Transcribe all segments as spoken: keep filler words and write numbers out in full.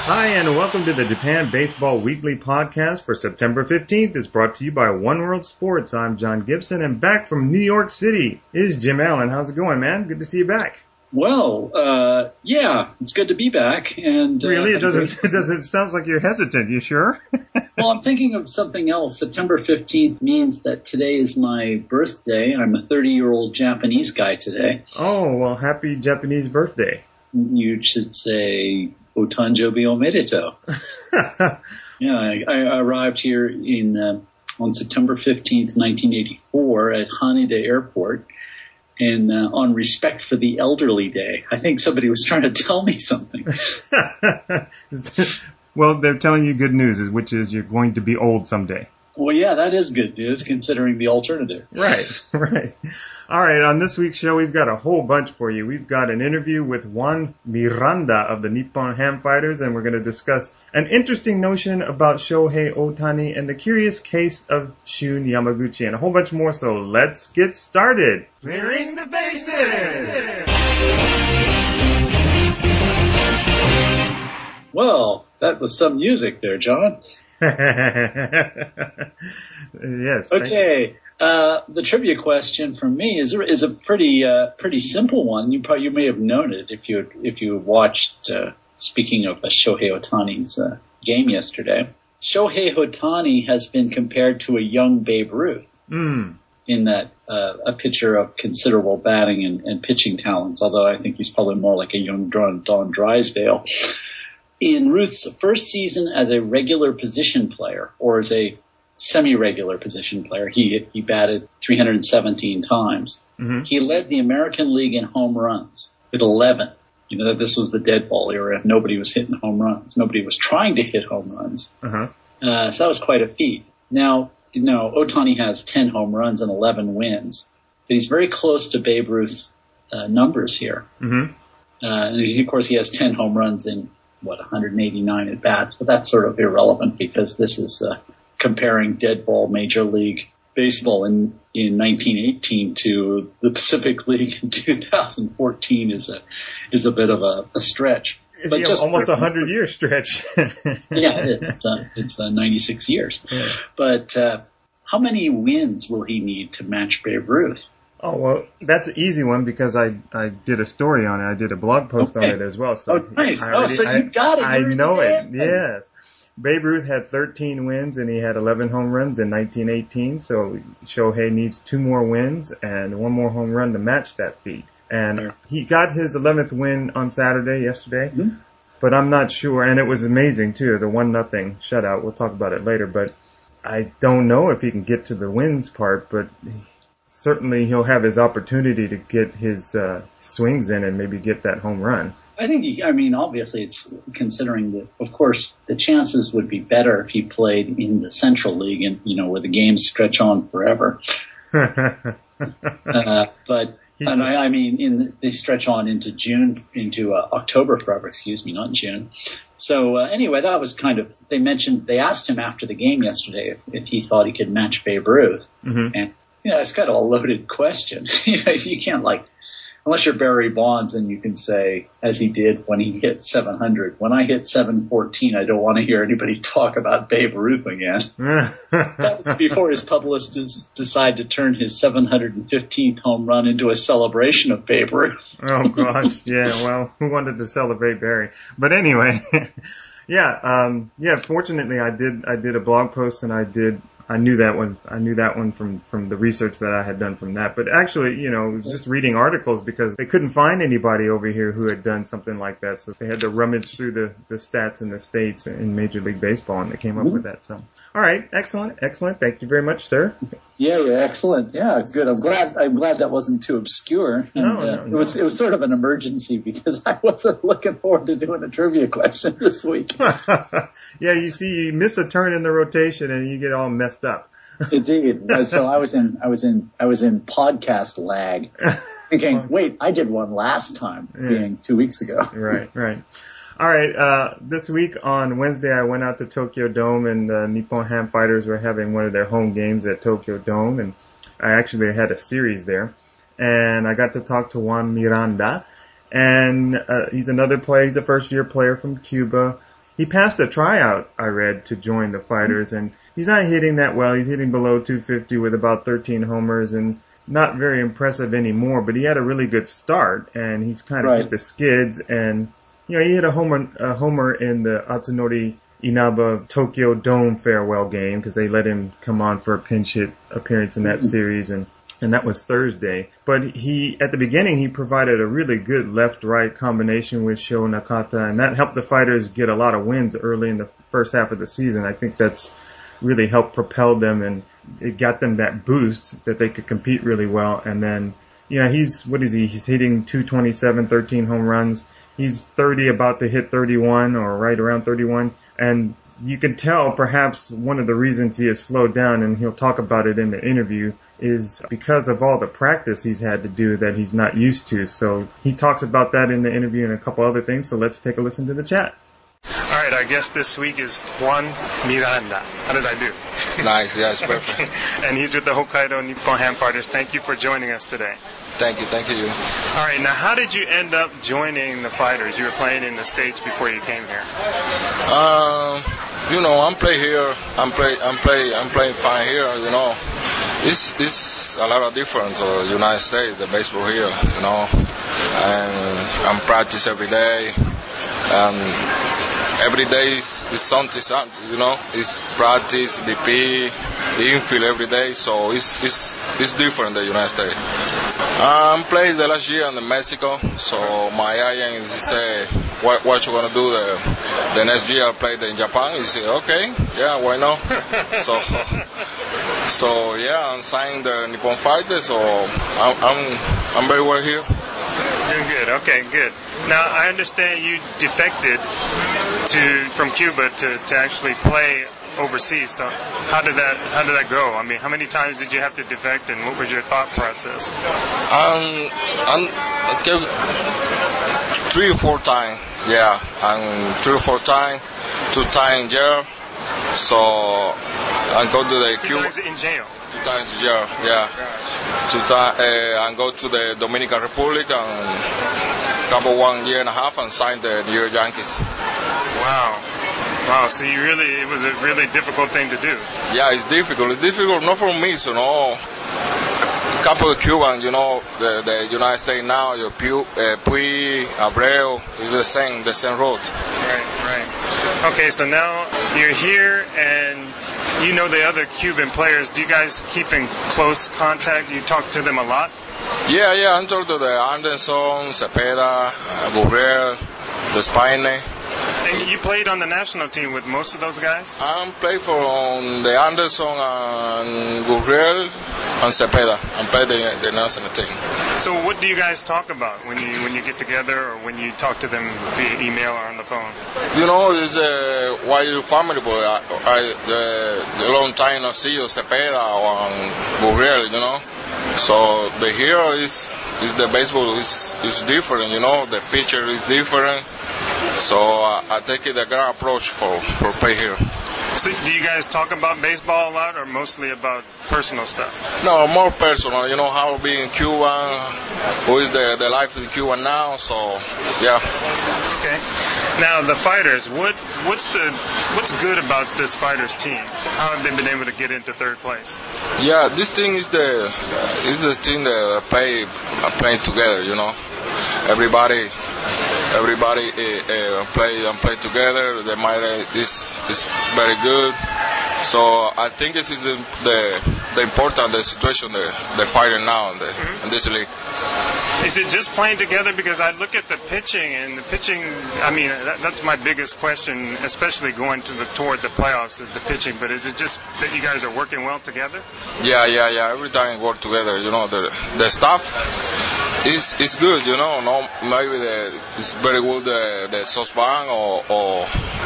Hi, and welcome to the Japan Baseball Weekly Podcast for September fifteenth. It's brought to you by One World Sports. I'm John Gibson, and back from New York City is Jim Allen. How's it going, man? Good to see you back. Well, uh, yeah, it's good to be back. And uh, Really? It doesn't, it doesn't, it sounds like you're hesitant. You sure? Well, I'm thinking of something else. September fifteenth means that today is my birthday. I'm a thirty-year-old Japanese guy today. Oh, well, happy Japanese birthday. You should say Otanjobi Omedetou. Yeah, I, I arrived here in uh, on September fifteenth, nineteen eighty-four at Haneda Airport. And uh, on Respect for the Elderly Day. I think somebody was trying to tell me something. Well, they're telling you good news, which is you're going to be old someday. Well, yeah, that is good news, considering the alternative. Right, right. All right, on this week's show, we've got a whole bunch for you. We've got an interview with Juan Miranda of the Nippon Ham Fighters, and we're going to discuss an interesting notion about Shohei Ohtani and the curious case of Shun Yamaguchi, and a whole bunch more, so let's get started. Clearing the bases! Well, that was some music there, John. Yes. Okay. Uh, the trivia question from me is is a pretty uh, pretty simple one. You probably you may have known it if you if you watched. Uh, speaking of uh, Shohei Ohtani's uh, game yesterday, Shohei Ohtani has been compared to a young Babe Ruth mm. in that uh, a pitcher of considerable batting and, and pitching talents. Although I think he's probably more like a young Don, Don Drysdale. In Ruth's first season as a regular position player, or as a semi-regular position player, he he batted three hundred seventeen times. Mm-hmm. He led the American League in home runs with eleven. You know, this was the dead ball era. Nobody was hitting home runs. Nobody was trying to hit home runs. Uh-huh. Uh, so that was quite a feat. Now, you know, Ohtani has ten home runs and eleven wins. But he's very close to Babe Ruth's uh, numbers here. Mm-hmm. Uh, and of course, he has ten home runs in what, one hundred eighty-nine at bats, but that's sort of irrelevant because this is uh, comparing dead ball Major League Baseball in, in nineteen eighteen to the Pacific League in two thousand fourteen is a, is a bit of a, a stretch. But yeah, just almost a hundred year stretch. Yeah, it is. It's, uh, it's uh, ninety-six years. Yeah. But, uh, how many wins will he need to match Babe Ruth? Oh, well, that's an easy one because I, I did a story on it. I did a blog post okay. on it as well. So oh, nice. I already, oh, so you got it. I, I You're know it. in. Yes. Babe Ruth had thirteen wins and he had eleven home runs in nineteen eighteen. So Shohei needs two more wins and one more home run to match that feat. And yeah. he got his eleventh win on Saturday, yesterday. Mm-hmm. But I'm not sure. And it was amazing, too. The one nothing shutout. We'll talk about it later. But I don't know if he can get to the wins part, but certainly he'll have his opportunity to get his uh, swings in and maybe get that home run. I think, he, I mean, obviously it's considering that, of course, the chances would be better if he played in the Central League and, you know, where the games stretch on forever. uh, but, and I, I mean, in they stretch on into June, into uh, October forever, excuse me, not June. So uh, anyway, that was kind of, they mentioned, they asked him after the game yesterday if, if he thought he could match Babe Ruth. Mm-hmm. And, you know, it's kind of a loaded question. You know, you can't like, unless you're Barry Bonds and you can say, as he did when he hit seven hundred, when I hit seven fourteen, I don't want to hear anybody talk about Babe Ruth again. That was before his publicists decided to turn his seven hundred fifteenth home run into a celebration of Babe Ruth. Oh, gosh. Yeah, well, who wanted to celebrate Barry? But anyway, yeah, um, yeah, fortunately I did, I did a blog post and I did, I knew that one. I knew that one from, from the research that I had done from that. But actually, you know, it was just reading articles because they couldn't find anybody over here who had done something like that. So they had to rummage through the, the stats in the States in Major League Baseball, and they came up mm-hmm. with that. So, all right, excellent, excellent. Thank you very much, sir. Yeah, yeah, excellent. Yeah, good. I'm glad. I'm glad that wasn't too obscure. And, no, no, uh, no. It was. It was sort of an emergency because I wasn't looking forward to doing a trivia question this week. Yeah, you see, you miss a turn in the rotation and you get all messed up. Indeed. So I was in. I was in. I was in podcast lag, thinking, "Wait, I did one last time, yeah. being two weeks ago." Right. Right. All right, uh, this week on Wednesday, I went out to Tokyo Dome, and the Nippon Ham Fighters were having one of their home games at Tokyo Dome, and I actually had a series there. And I got to talk to Juan Miranda, and uh, he's another player. He's a first-year player from Cuba, he passed a tryout, I read, to join the Fighters, and he's not hitting that well. He's hitting below two fifty with about thirteen homers and not very impressive anymore, but he had a really good start, and he's kind of Right. hit the skids, and, you know, he hit a homer, a homer in the Atsunori Inaba Tokyo Dome farewell game because they let him come on for a pinch hit appearance in that series, and and that was Thursday. But he, at the beginning, he provided a really good left-right combination with Sho Nakata, and that helped the Fighters get a lot of wins early in the first half of the season. I think that's really helped propel them, and it got them that boost that they could compete really well. And then, you know, he's, what is he? He's hitting two twenty-seven, thirteen home runs. He's thirty, about to hit thirty-one, or right around thirty-one. And you can tell perhaps one of the reasons he has slowed down, and he'll talk about it in the interview, is because of all the practice he's had to do that he's not used to. So he talks about that in the interview and a couple other things. So let's take a listen to the chat. All right, our guest this week is Juan Miranda. How did I do? Nice, yeah, it's perfect. And he's with the Hokkaido Nippon Ham Partners. Thank you for joining us today. Thank you, thank you. All right, now how did you end up joining the Fighters? You were playing in the States before you came here. Um, you know, I'm play here. I'm play. I'm play. I'm playing fine here. You know, it's it's a lot of different to the United States, the baseball here. You know, and I'm practice every day. And every day is, is something, you know, it's practice, B P, the infield every day, so it's it's it's different than the United States. I'm playing the last year in Mexico, so my agent say, what, what you gonna do the, the next year? I play in Japan. He said, okay, yeah, why not? so, so yeah, I'm signing the Nippon Fighters, so I'm I'm, I'm very well here. You're good. Okay, good. Now, I understand you defected to from Cuba to, to actually play overseas. So how did that how did that go? I mean, how many times did you have to defect, and what was your thought process? Um, I'm, okay, three or four times. Yeah, and three or four times, two times here. So I go to the Cuba. Two times in jail. Two times a year, yeah. Two times, uh, and go to the Dominican Republic and couple one year and a half and sign the New York Yankees. Wow. Wow, so you really, it was a really difficult thing to do. Yeah, it's difficult. It's difficult not for me, so no. A couple of Cubans, you know, the, the United States now, your Puy, uh, Puy, Abreu, it's the same, the same road. Right, right. Okay, so now you're here and you know the other Cuban players. Do you guys keep in close contact? You talk to them a lot? Yeah, yeah, I'm talking to the Anderson, Cepeda, Gurriel, the Spine. And you played on the national team with most of those guys? I'm playing for um, the Anderson and Gurriel and Cepeda. I'm playing the, the national team. So what do you guys talk about when you when you get together or when you talk to them via email or on the phone? You know, it's uh, why you family boy. I, I uh, a long time no see you, Cepeda or Gurriel, you know. So the hero is is the baseball is is different, you know. The pitcher is different. So uh, I take it a great approach for for play here. So do you guys talk about baseball a lot, or mostly about personal stuff? No, more personal. You know how to be in Cuba, who is the the life in Cuba now. So yeah. Okay. Now the Fighters. What what's the what's good about this Fighters team? How have they been able to get into third place? Yeah, this thing is the is the thing that play playing together. You know, everybody. Everybody uh, uh, play and play together. The mind is is very good. So I think this is the the, the important the situation the the fighting now in, the, mm-hmm. in this league. Is it just playing together? Because I look at the pitching, and the pitching, I mean, that, that's my biggest question, especially going to the toward the playoffs, is the pitching. But is it just that you guys are working well together? Yeah, yeah, yeah. Every time we work together, you know, the the staff is is good, you know. No, maybe the, it's very good the the SoftBank or or,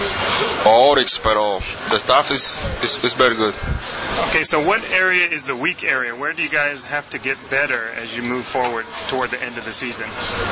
or Orix, but the staff is, is is very good. Okay, so what area is the weak area? Where do you guys have to get better as you move forward toward the end of the season?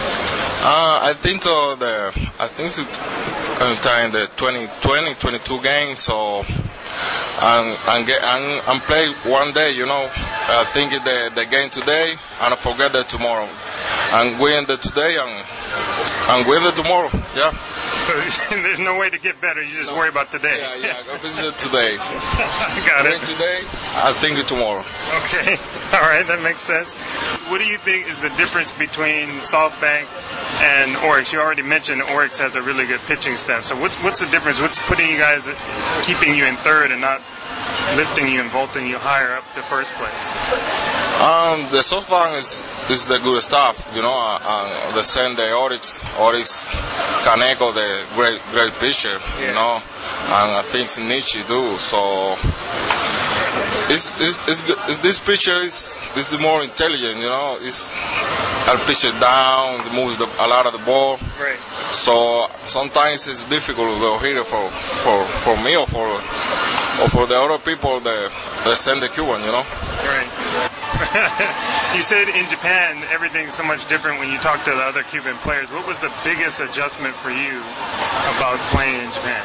Uh, I think so the I think it's time the twenty twenty, twenty-two games. So and and get and, and play one day. You know, I think the the game today and I forget that tomorrow. and win the today and and win the tomorrow. Yeah. So there's no way to get better. You just no. worry about today. Yeah, yeah. Go visit today. Got it. Today, I think tomorrow. Okay. All right, that makes sense. What do you think is the difference between SoftBank and Oryx? You already mentioned Oryx has a really good pitching staff. So what's what's the difference? What's putting you guys, keeping you in third and not lifting you and vaulting you higher up to first place? Um, the SoftBank is is the good stuff, you know. Uh, uh, the same the Oryx, Oryx, Kaneko, the great great pitcher, yeah. you know, and I think Nietzsche too. So it's it's, it's, good. it's this pitcher is is more intelligent, you know. It's I'll pitch it down, moves the, a lot of the ball. Right. So sometimes it's difficult to hit it for for for me or for or for the other people that that send the Cuban, you know. Right. You said in Japan everything's so much different when you talk to the other Cuban players. What was the biggest adjustment for you about playing in Japan?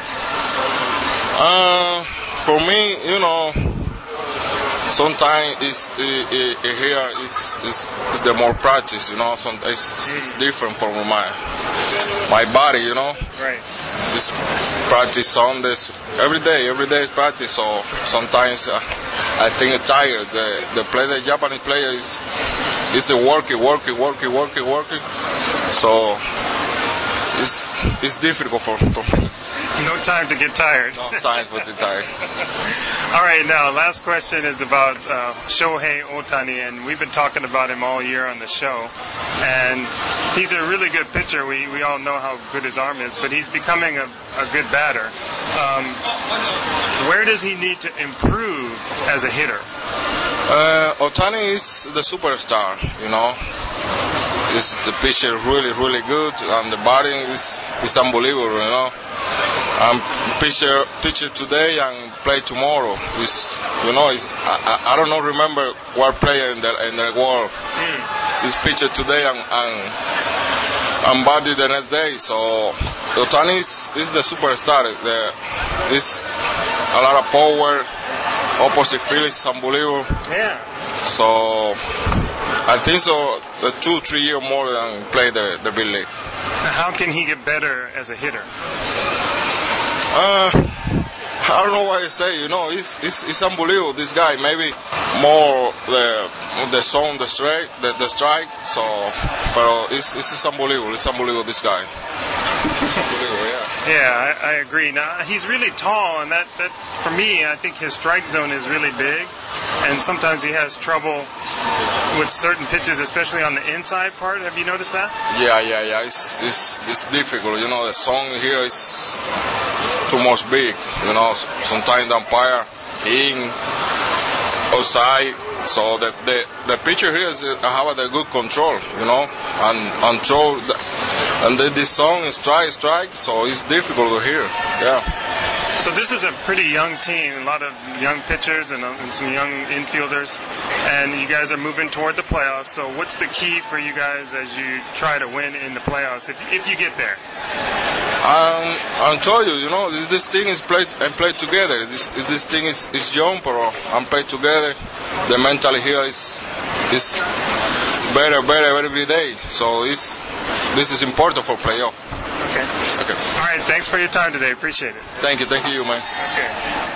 Uh, for me, you know, sometimes it's it, it, it here is is is the more practice, you know. Sometimes it's, it's different from my my body, you know. Right. It's practice on this every day, every day is practice. So sometimes uh, I think I'm tired. The the player, the Japanese player is is a working, working, working, working, working. So it's it's difficult for, for me. No time to get tired. No time to get tired. All right, now, last question is about uh, Shohei Ohtani, and we've been talking about him all year on the show. And he's a really good pitcher. We we all know how good his arm is, but he's becoming a, a good batter. Um, where does he need to improve as a hitter? Uh, Ohtani is the superstar, you know. Is the pitcher really, really good, and the batting is is unbelievable, you know. Um, pitcher pitcher today and play tomorrow. Is you know, is I, I don't know remember what player in the in the world mm. is pitcher today and and and body the next day. So Ohtani is, is the superstar. The is a lot of power. Opposite field is unbelievable. Yeah. So I think so. The two, three years more than play the the big league. How can he get better as a hitter? Uh, I don't know what to say. You know, it's it's it's unbelievable. This guy, maybe more the the zone, the strike, the, the strike. So, but it's it's just unbelievable. It's unbelievable. This guy. It's unbelievable. Yeah. Yeah, I, I agree. Now he's really tall, and that, that for me, I think his strike zone is really big, and sometimes he has trouble with certain pitches, especially on the inside part. Have you noticed that? Yeah, yeah, yeah. It's it's it's difficult. You know, the zone here is too much big. You know, sometimes the umpire in outside. So the the the pitcher here is uh, have a good control, you know, and and throw, the, and the, this song is strike strike, so it's difficult to hear. Yeah. So this is a pretty young team, a lot of young pitchers and, uh, and some young infielders, and you guys are moving toward the playoffs. So what's the key for you guys as you try to win in the playoffs, if if you get there? Um, I'll tell you, you know, this, this thing is played and played together. This this thing is, is young, but I'm played together. The mentally here is is better, better every day. So it's this is important for playoff. Okay. Okay. All right. Thanks for your time today. Appreciate it. Thank you. Thank you, man. Okay.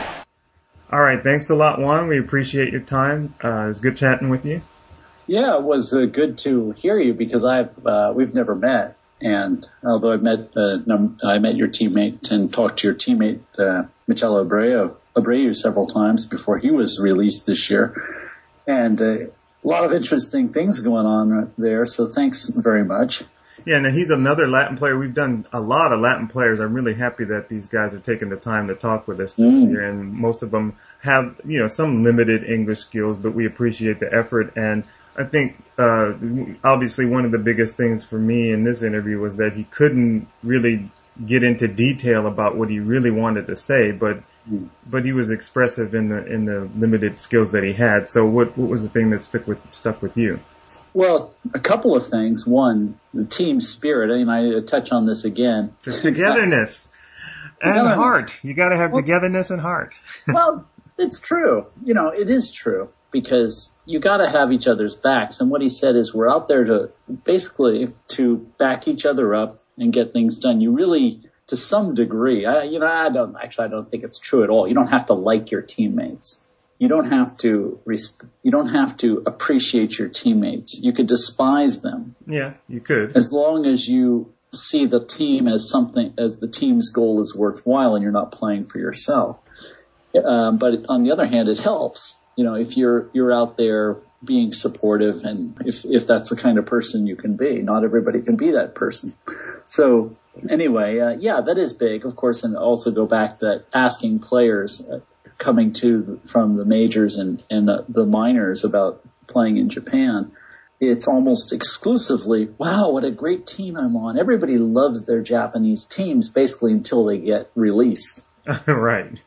All right. Thanks a lot, Juan. We appreciate your time. Uh, it was good chatting with you. Yeah, it was uh, good to hear you because I've uh, we've never met. And although I met uh, I met your teammate and talked to your teammate uh, Michel Abreu, Abreu several times before he was released this year, and uh, a lot of interesting things going on there. So thanks very much. Yeah, now he's another Latin player. We've done a lot of Latin players. I'm really happy that these guys are taking the time to talk with us this mm. year, and most of them have, you know, some limited English skills, but we appreciate the effort. And I think, uh, obviously one of the biggest things for me in this interview was that he couldn't really get into detail about what he really wanted to say, but, mm. but he was expressive in the, in the limited skills that he had. So what, what was the thing that stuck with, stuck with you? Well, a couple of things. One, the team spirit, and I touch on this again. The togetherness and togetherness. Heart. You got to have well, togetherness and heart. Well, it's true. You know, it is true. because you got to have each other's backs. And what he said is we're out there to basically to back each other up and get things done. You really, to some degree, I, you know, I don't actually I don't think it's true at all. You don't have to like your teammates. You don't have to resp- you don't have to appreciate your teammates. You could despise them. Yeah, you could. As long as you see the team as something, as the team's goal is worthwhile and you're not playing for yourself. Um, but on the other hand, it helps. You know, if you're you're out there being supportive, and if if that's the kind of person you can be. Not everybody can be that person. So anyway, uh, yeah, that is big, of course, and also go back to asking players uh, coming to from the majors and and uh, the minors about playing in Japan. It's almost exclusively, wow, what a great team I'm on. Everybody loves their Japanese teams basically until they get released. Right.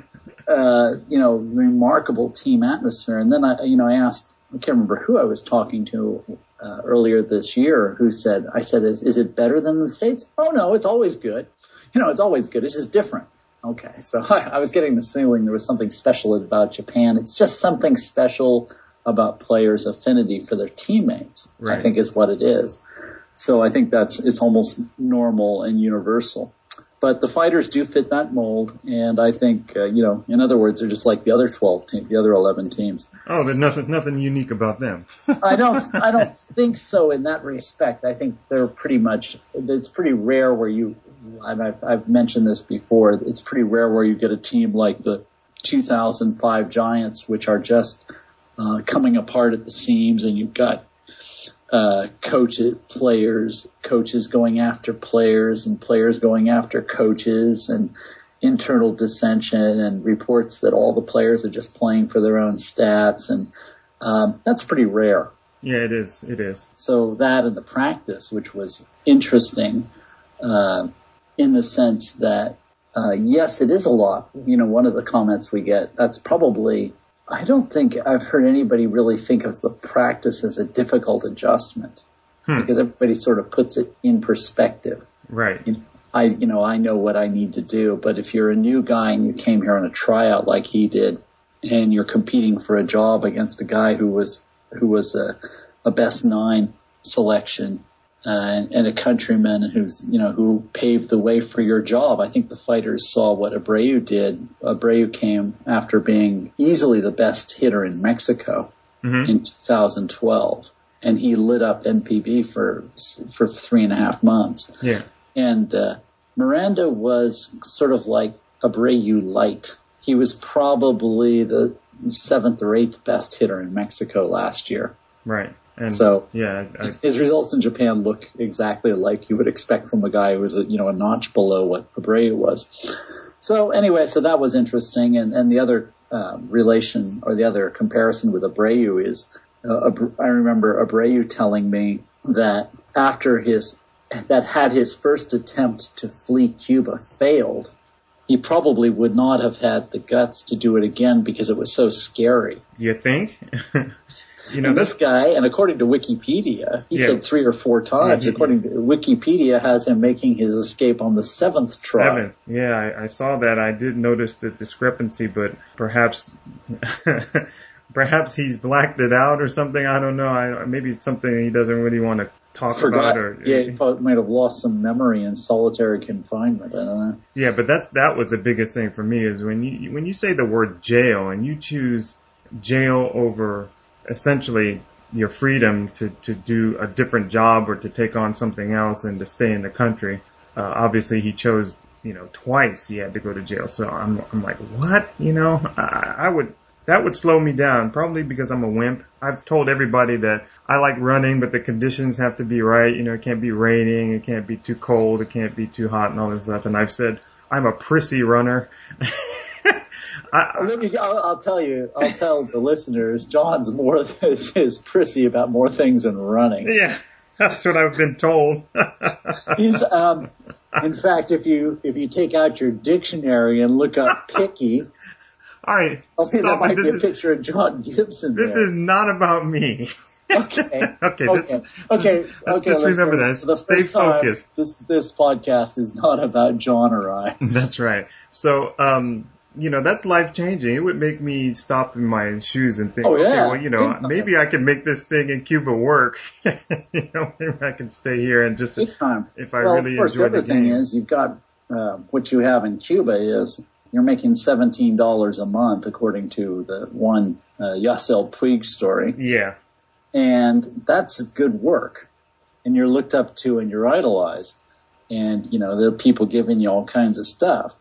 uh, you know, remarkable team atmosphere. And then I, you know, I asked, I can't remember who I was talking to uh, earlier this year who said, I said, is, is it better than the States? Oh, no, it's always good. You know, it's always good. It's just different. Okay. So I, I was getting this feeling there was something special about Japan. It's just something special about players' affinity for their teammates, right. I think is what it is. So I think that's, it's almost normal and universal. But the fighters do fit that mold, and I think, uh, you know, in other words, they're just like the other twelve teams, the other eleven teams. Oh, there's nothing, nothing unique about them. I don't, I don't think so in that respect. I think they're pretty much, it's pretty rare where you, and I've, I've mentioned this before, it's pretty rare where you get a team like the two thousand five Giants, which are just uh, coming apart at the seams, and you've got Uh, coaches, players, coaches going after players and players going after coaches and internal dissension and reports that all the players are just playing for their own stats. And, um, that's pretty rare. Yeah, it is. It is. So that and the practice, which was interesting, uh, in the sense that, uh, yes, it is a lot. You know, one of the comments we get, that's probably, I don't think I've heard anybody really think of the practice as a difficult adjustment hmm. because everybody sort of puts it in perspective. Right. You know, I, you know, I know what I need to do, but if you're a new guy and you came here on a tryout like he did and you're competing for a job against a guy who was, who was a, a best nine selection, Uh, and, and a countryman who's, you know, who paved the way for your job. I think the fighters saw what Abreu did. Abreu came after being easily the best hitter in Mexico mm-hmm. in two thousand twelve, and he lit up N P B for for three and a half months. Yeah, and uh, Miranda was sort of like Abreu light. He was probably the seventh or eighth best hitter in Mexico last year. Right. And so yeah, I, his results in Japan look exactly like you would expect from a guy who was a, you know, a notch below what Abreu was. So anyway, so that was interesting. And, and the other uh, relation or the other comparison with Abreu is, uh, I remember Abreu telling me that after his, that had his first attempt to flee Cuba failed, he probably would not have had the guts to do it again because it was so scary. You think? You know, and this guy, and according to Wikipedia, he yeah. said three or four times. Yeah, he, according to Wikipedia, has him making his escape on the seventh try. Seventh, yeah, I, I saw that. I did notice the discrepancy, but perhaps, perhaps he's blacked it out or something. I don't know. I, maybe it's something he doesn't really want to talk Forgot. about. Or yeah, he probably might have lost some memory in solitary confinement. I don't know. Yeah, but that's that was the biggest thing for me is when you when you say the word jail and you choose jail over essentially your freedom to, to do a different job or to take on something else and to stay in the country. Uh, obviously he chose, you know, twice he had to go to jail. So I'm, I'm like, what? You know, I, I would, that would slow me down probably because I'm a wimp. I've told everybody that I like running, but the conditions have to be right. You know, it can't be raining. It can't be too cold. It can't be too hot and all this stuff. And I've said I'm a prissy runner. I, Let me, I'll, I'll tell you, I'll tell the listeners, John's more, is prissy about more things than running. Yeah, that's what I've been told. He's, um, in fact, if you, if you take out your dictionary and look up picky, all right, okay, there might be a is, picture of John Gibson This there. is not about me. Okay. okay. Okay. This, okay. Let's okay, just remember that. The Stay focused. Time, this this podcast is not about John or I. That's right. So, um, you know, that's life changing. It would make me stop in my shoes and think, oh, yeah. okay, well, you know, maybe I can make this thing in Cuba work. You know, maybe I can stay here and just, Big time. if I well, really of course, enjoy the other the game. thing is you've got, uh, what you have in Cuba is you're making seventeen dollars a month according to the one, uh, Yasiel Puig story. Yeah. And that's good work. And you're looked up to and you're idolized. And, you know, there are people giving you all kinds of stuff.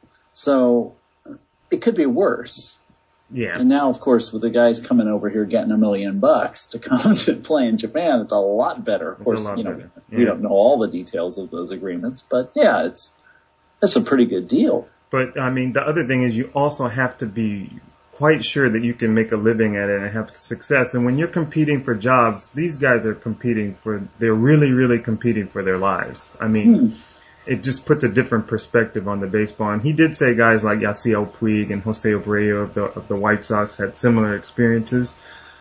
So it could be worse. Yeah. And now, of course, with the guys coming over here getting a million bucks to come to play in Japan, it's a lot better. Of It's course, a lot you know, better. Yeah. we don't know all the details of those agreements, but yeah, it's, it's a pretty good deal. But, I mean, the other thing is you also have to be quite sure that you can make a living at it and have success. And when you're competing for jobs, these guys are competing for, they're really, really competing for their lives. I mean, hmm. it just puts a different perspective on the baseball. And he did say guys like Yasiel Puig and Jose Abreu of the, of the White Sox had similar experiences.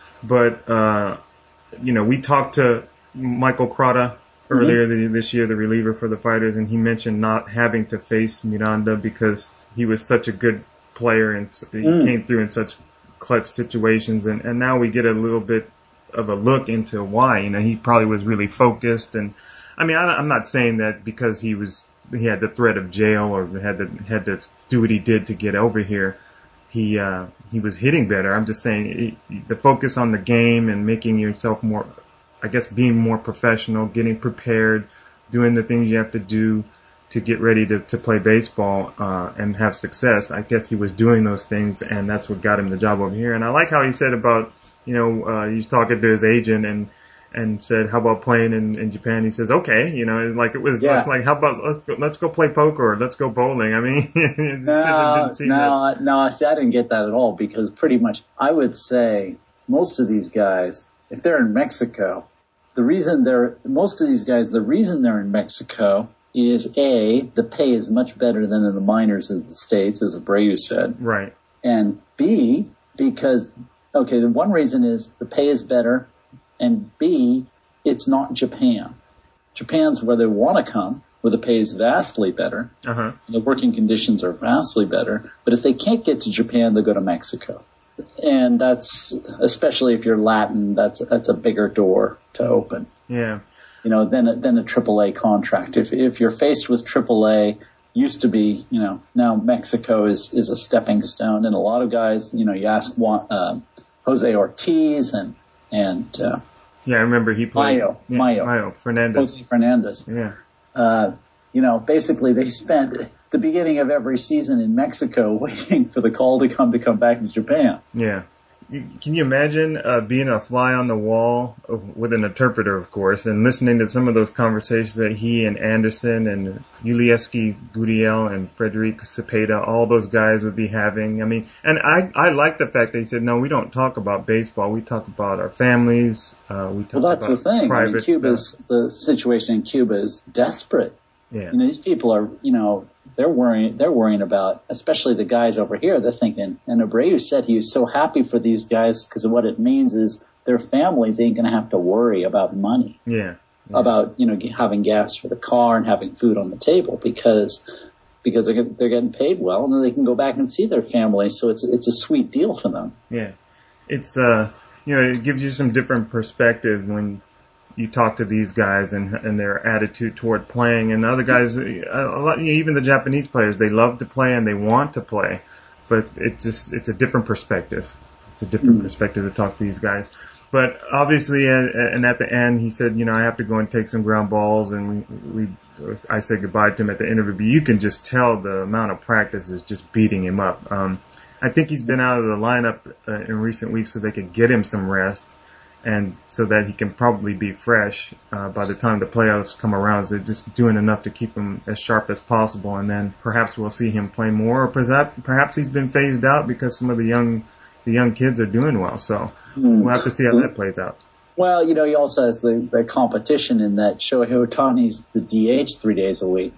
But, uh, you know, we talked to Michael Crota earlier mm-hmm. this year, the reliever for the Fighters, and he mentioned not having to face Miranda because he was such a good player and he mm. came through in such clutch situations. And, and now we get a little bit of a look into why. You know, he probably was really focused. And I mean, I, I'm not saying that because he was he had the threat of jail or had to had to do what he did to get over here. He uh, he was hitting better. I'm just saying it, the focus on the game and making yourself more, I guess, being more professional, getting prepared, doing the things you have to do to get ready to, to play baseball uh, and have success. I guess he was doing those things, and that's what got him the job over here. And I like how he said about, you know, uh, he's talking to his agent and and said, how about playing in, in Japan? He says, okay, you know, like it was, yeah. it's like, how about let's go, let's go play poker or let's go bowling. I mean, the no, decision didn't seem no, that. no, see, I didn't get that at all because pretty much I would say most of these guys, if they're in Mexico, the reason they're, most of these guys, the reason they're in Mexico is A, the pay is much better than in the minors of the States, as Abreu said. Right. And B, because, okay, the one reason is the pay is better, and B, it's not Japan. Japan's where they want to come, where the pay is vastly better. Uh-huh. The working conditions are vastly better. But if they can't get to Japan, they go to Mexico. And that's, especially if you're Latin, that's that's a bigger door to open. Yeah. You know, than a, than a triple A contract. If if you're faced with triple A, used to be, you know, now Mexico is is a stepping stone, and a lot of guys, you know, you ask uh, Jose Ortiz and and uh, yeah, I remember he played Mayo, yeah, Mayo, Mayo Fernandez, Jose Fernandez. Yeah. Uh, you know, basically they spent the beginning of every season in Mexico waiting for the call to come to come back to Japan. Yeah. Can you imagine uh, being a fly on the wall with an interpreter, of course, and listening to some of those conversations that he and Anderson and Yulieski Gurriel and Frederic Cepeda, all those guys would be having? I mean, and I I like the fact that he said, no, we don't talk about baseball. We talk about our families. Uh, we talk well, that's about the thing. private I mean, Cuba's stuff. The situation in Cuba is desperate. Yeah. You know, these people are, you know, they're worrying, they're worrying about, especially the guys over here, they're thinking, and Abreu said he was so happy for these guys because what it means is their families ain't going to have to worry about money. Yeah. yeah. About, you know, having gas for the car and having food on the table because, because they're, they're getting paid well and then they can go back and see their families. So it's, it's a sweet deal for them. Yeah. It's, uh, you know, it gives you some different perspective when you talk to these guys and and their attitude toward playing, and other guys, a lot, you know, even the Japanese players, they love to play and they want to play, but it just it's a different perspective. It's a different mm. perspective to talk to these guys. But obviously, and at the end, he said, you know, I have to go and take some ground balls, and we we I said goodbye to him at the interview. But you can just tell the amount of practice is just beating him up. Um, I think he's been out of the lineup uh, in recent weeks so they could get him some rest. And so that he can probably be fresh uh, by the time the playoffs come around. So they're just doing enough to keep him as sharp as possible. And then perhaps we'll see him play more. Or perhaps, perhaps he's been phased out because some of the young the young kids are doing well. So mm. we'll have to see how that plays out. Well, you know, he also has the, the competition in that Shohei Ohtani's the D H three days a week.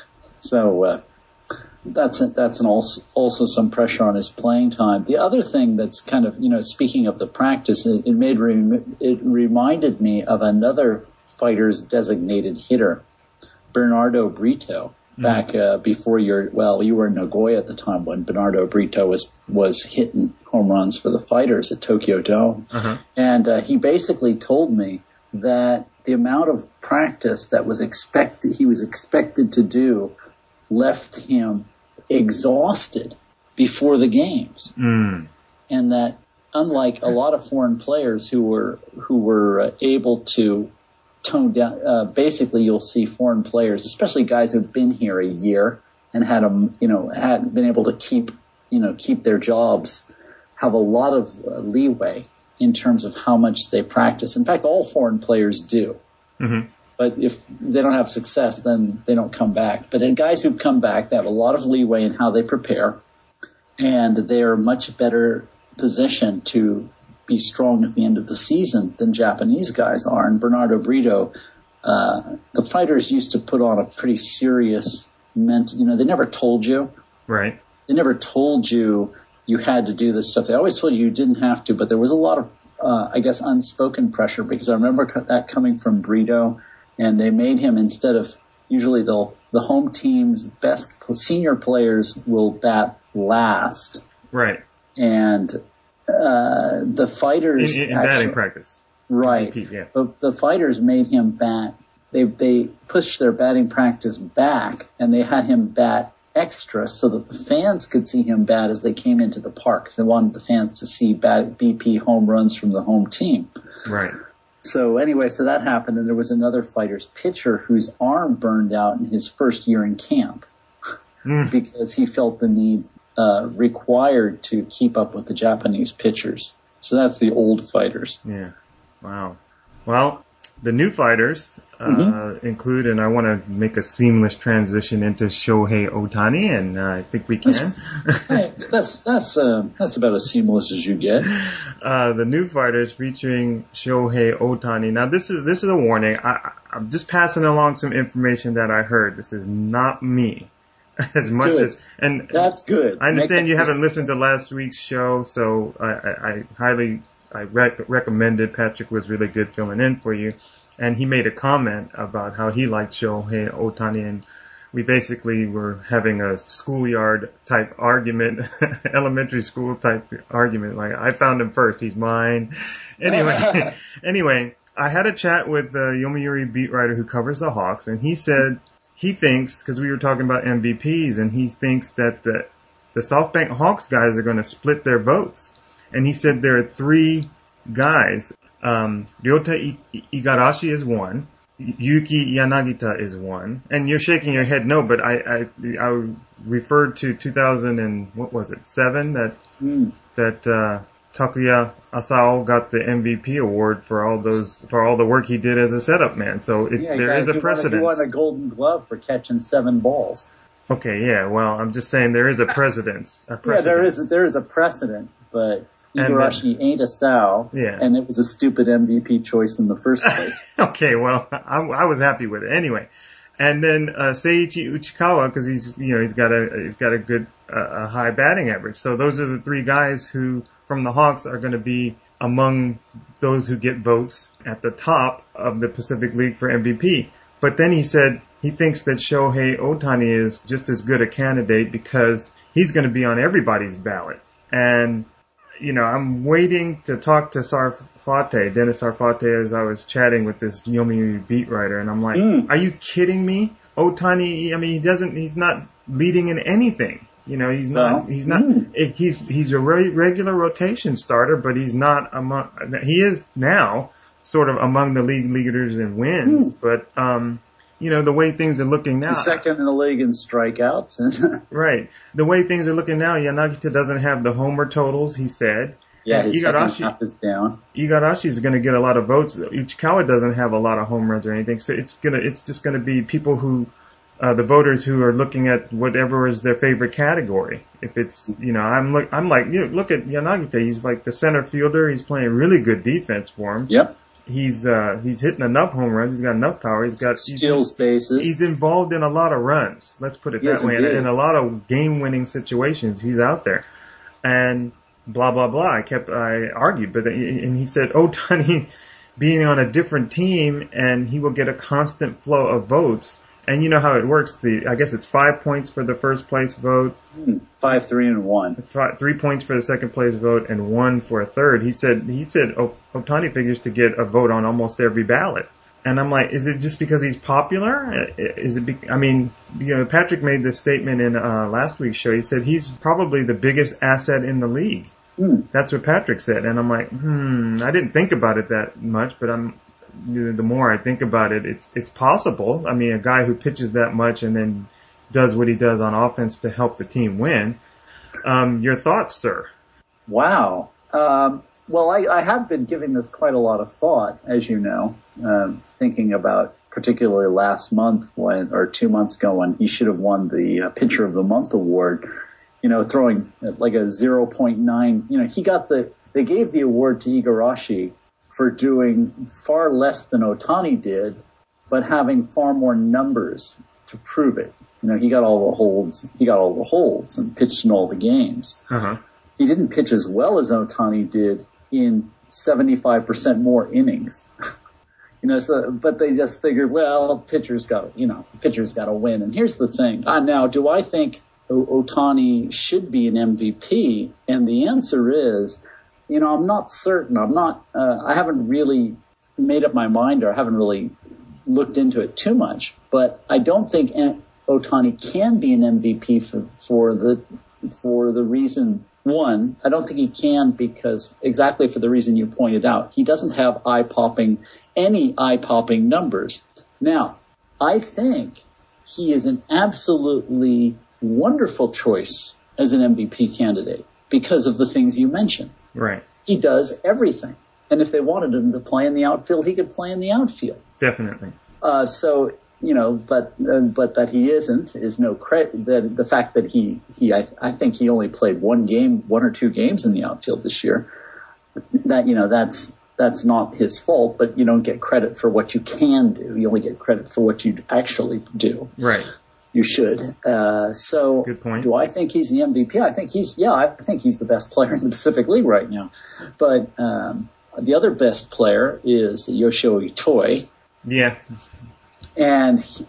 So uh, that's a, that's an also, also some pressure on his playing time. The other thing that's kind of, you know, speaking of the practice, it, it made re, it reminded me of another Fighters designated hitter, Bernardo Brito. back uh, before your, well, you were in Nagoya at the time when Bernardo Brito was, was hitting home runs for the Fighters at Tokyo Dome. Uh-huh. And uh, he basically told me that the amount of practice that was expected, he was expected to do left him exhausted before the games. Mm. And that unlike a lot of foreign players who were, who were uh, able to tone down, uh, basically you'll see foreign players, especially guys who've been here a year and had them, you know, had been able to keep, you know, keep their jobs, have a lot of uh, leeway in terms of how much they practice. In fact, all foreign players do. Mm-hmm. But if they don't have success, then they don't come back. But in guys who've come back, they have a lot of leeway in how they prepare, and they're much better positioned to be strong at the end of the season than Japanese guys are. And Bernardo Brito, uh, the Fighters used to put on a pretty serious mental, you know, they never told you. Right. They never told you you had to do this stuff. They always told you you didn't have to, but there was a lot of, uh, I guess, unspoken pressure, because I remember that coming from Brito, and they made him, instead of, usually they'll, the home team's best senior players will bat last. Right. And, uh, the Fighters. In, in, in actually, batting practice. Right. M V P, yeah. But the Fighters made him bat, they, they pushed their batting practice back, and they had him bat extra so that the fans could see him bat as they came into the park. They wanted the fans to see bat, B P home runs from the home team. Right. So anyway, so that happened, and there was another Fighters pitcher whose arm burned out in his first year in camp mm. because he felt the need uh, required to keep up with the Japanese pitchers. So that's the old Fighters. Yeah. Wow. Well, the new Fighters uh, mm-hmm. include, and I want to make a seamless transition into Shohei Ohtani, and uh, I think we can. That's that's that's, uh, that's about as seamless as you get. Uh, the new Fighters featuring Shohei Ohtani. Now, this is this is a warning. I, I'm just passing along some information that I heard. This is not me. As much good. as and that's good. I understand Make you haven't listened to last week's show, so I, I, I highly. I rec- recommended. Patrick was really good filling in for you, and he made a comment about how he liked Shohei Ohtani, and we basically were having a schoolyard type argument, elementary school type argument. Like, I found him first, he's mine. Anyway, anyway, I had a chat with the Yomiuri beat writer who covers the Hawks, and he said he thinks, because we were talking about M V Ps, and he thinks that the the SoftBank Hawks guys are going to split their votes. And he said there are three guys. Um, Ryota Igarashi is one. Yuki Yanagita is one. And you're shaking your head no, but I, I, I referred to two thousand and, what was it, seven, that, mm. that, uh, Takuya Asao got the M V P award for all those, for all the work he did as a setup man. So it, yeah, there guys, is a precedent. He won a Golden Glove for catching seven balls. Okay, yeah, well, I'm just saying there is a precedence. A precedent. Yeah, there is, there is a precedent, but Igarashi ain't a Sao, yeah. and it was a stupid M V P choice in the first place. Okay, well, I, I was happy with it anyway. And then uh, Seiichi Uchikawa, because he's you know he's got a he's got a good uh, a high batting average. So those are the three guys who from the Hawks are going to be among those who get votes at the top of the Pacific League for M V P. But then he said he thinks that Shohei Ohtani is just as good a candidate because he's going to be on everybody's ballot. And you know, I'm waiting to talk to Sarfate, Dennis Sarfate, as I was chatting with this Yomiuri beat writer, and I'm like, mm. are you kidding me? Ohtani, I mean, he doesn't, he's not leading in anything. You know, he's not, no. he's not, mm. he's, he's a re- regular rotation starter, but he's not among, he is now sort of among the league leaders in wins, mm. but, um, you know, the way things are looking now. He's second in the league in strikeouts. Right. The way things are looking now, Yanagita doesn't have the homer totals, he said. Yeah, his Igarashi, second half is down. Igarashi is going to get a lot of votes. Uchikawa doesn't have a lot of home runs or anything, so it's gonna, it's just going to be people who, uh, the voters who are looking at whatever is their favorite category. If it's, you know, I'm look, I'm like, you know, look at Yanagita. He's like the center fielder. He's playing really good defense for him. Yep. He's uh he's hitting enough home runs. He's got enough power. He's got steals bases. He's involved in a lot of runs. Let's put it yes, that way. In, in a lot of game-winning situations, he's out there. And blah blah blah. I kept I argued, but and he said Ohtani being on a different team and he will get a constant flow of votes And you know how it works. The I guess it's five points for the first place vote. Five, three, and one. Five, three points for the second place vote and one for a third. He said he said Ohtani figures to get a vote on almost every ballot. And I'm like, is it just because he's popular? Is it? Be, I mean, you know, Patrick made this statement in uh, last week's show. He said he's probably the biggest asset in the league. Mm. That's what Patrick said. And I'm like, hmm, I didn't think about it that much, but I'm. You know, the more I think about it, it's it's possible. I mean, a guy who pitches that much and then does what he does on offense to help the team win. Um, your thoughts, sir? Wow. Um, well, I, I have been giving this quite a lot of thought, as you know, um, thinking about particularly last month when, or two months ago when he should have won the uh, Pitcher of the Month award. You know, throwing like a zero point nine. You know, he got the. They gave the award to Igarashi for doing far less than Ohtani did, but having far more numbers to prove it. You know, he got all the holds, he got all the holds and pitched in all the games. Uh-huh. He didn't pitch as well as Ohtani did in seventy-five percent more innings. you know, so, but they just figured, well, pitcher's got, you know, pitcher's got to win. And here's the thing. Uh, now, do I think Ohtani should be an M V P? And the answer is, you know, I'm not certain. I'm not, uh, I haven't really made up my mind or I haven't really looked into it too much, but I don't think Ohtani can be an M V P for, for the, for the reason, one, I don't think he can because exactly for the reason you pointed out, he doesn't have eye-popping, any eye-popping numbers. Now, I think he is an absolutely wonderful choice as an M V P candidate because of the things you mentioned. Right. He does everything. And if they wanted him to play in the outfield, he could play in the outfield. Definitely. Uh, so, you know, but uh, but that he isn't is no credit. The, the fact that he, he I, I think he only played one game, one or two games in the outfield this year, that, you know, that's that's not his fault, but you don't get credit for what you can do. You only get credit for what you actually do. Right. You should. Uh, so Good point. Do I think he's the M V P? I think he's, yeah, I think he's the best player in the Pacific League right now. But, um, the other best player is Yoshio Itoi. Yeah. And he,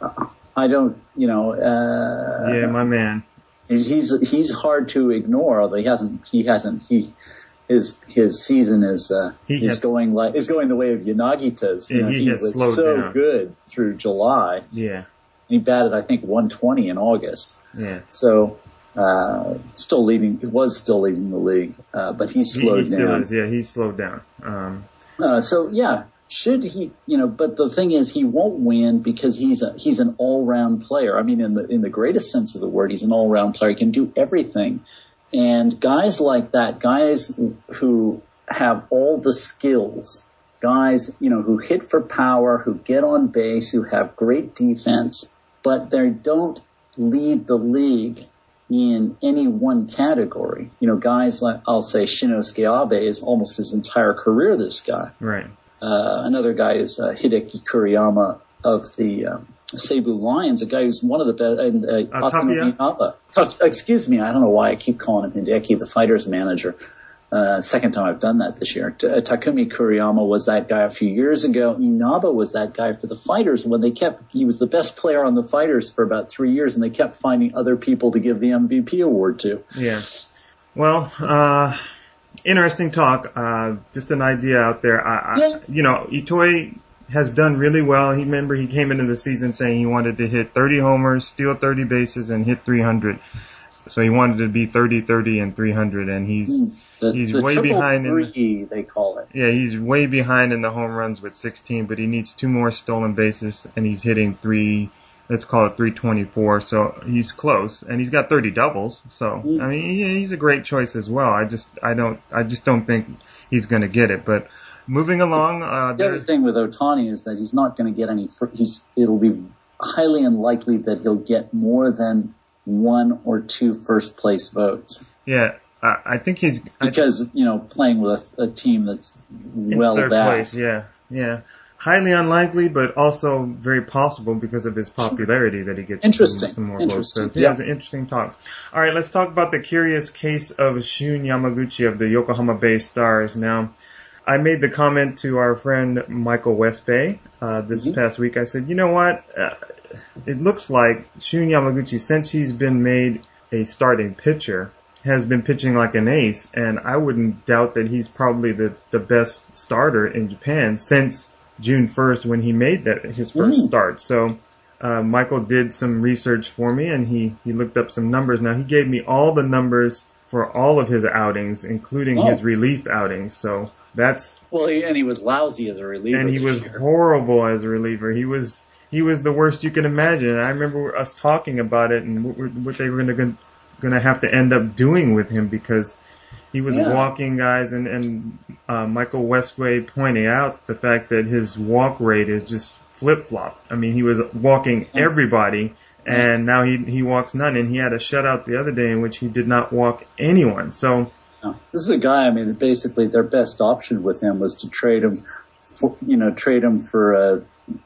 I don't, you know, uh, yeah, my man. He's, he's, he's hard to ignore, although he hasn't, he hasn't, he, his, his season is, uh, he is has, going like, is going the way of Yanagita's. You yeah, know, he, he has was slowed so down. good through July. Yeah. He batted, I think, one twenty in August. Yeah. So, uh, still leading, was still leading the league, uh, but he slowed he, he still down. Is, yeah, he slowed down. Um, uh, so yeah, should he, you know, but the thing is he won't win because he's a, he's an all-round player. I mean, in the, in the greatest sense of the word, he's an all-round player. He can do everything. And guys like that, guys who have all the skills, guys, you know, who hit for power, who get on base, who have great defense, but they don't lead the league in any one category. You know, guys like, I'll say Shinosuke Abe is almost his entire career, this guy. Right. Uh, another guy is uh, Hideki Kuriyama of the um, Seibu Lions, a guy who's one of the best, and uh, uh, Atsunobu Inaba. Ta- excuse me, I don't know why I keep calling him Hideki, the fighters manager. Uh, second time I've done that this year. T- uh, Takumi Kuriyama was that guy a few years ago. Inaba was that guy for the fighters when they kept, he was the best player on the fighters for about three years and they kept finding other people to give the M V P award to. Yeah. Well, uh, interesting talk. Uh, just an idea out there. I, yeah. I, you know, Itoi has done really well. He remember he came into the season saying he wanted to hit thirty homers, steal thirty bases, and hit three hundred. So he wanted to be thirty, thirty, and three hundred, and he's mm, the, he's the way behind. Three, in, they call it. Yeah, he's way behind in the home runs with sixteen, but he needs two more stolen bases, and he's hitting three. Let's call it three twenty-four. So he's close, and he's got thirty doubles. So mm. I mean, he, he's a great choice as well. I just I don't I just don't think he's going to get it, but. Moving along, uh, the other thing with Ohtani is that he's not going to get any. He's it'll be highly unlikely that he'll get more than one or two first place votes. Yeah, uh, I think he's because you know playing with a, a team that's well third back. Place, yeah, yeah, highly unlikely, but also very possible because of his popularity that he gets interesting. Some, some more interesting. votes. So, yeah, yeah, it's an interesting talk. All right, let's talk about the curious case of Shun Yamaguchi of the Yokohama Bay Stars now. I made the comment to our friend Michael Westbay uh, this mm-hmm. past week. I said, you know what? Uh, it looks like Shun Yamaguchi, since he's been made a starting pitcher, has been pitching like an ace, and I wouldn't doubt that he's probably the, the best starter in Japan since June first when he made that his first mm. start. So uh, Michael did some research for me, and he, he looked up some numbers. Now, he gave me all the numbers for all of his outings, including oh. his relief outings. So that's... Well, he, and he was lousy as a reliever. And he was year. horrible as a reliever. He was he was the worst you could imagine. And I remember us talking about it and what, what they were going to going to have to end up doing with him, because he was yeah. walking guys, and, and uh, Michael Westway pointing out the fact that his walk rate is just flip-flopped. I mean, he was walking everybody, and now he he walks none, and he had a shutout the other day in which he did not walk anyone. So no. This is a guy, I mean, basically their best option with him was to trade him, for, you know, trade him for a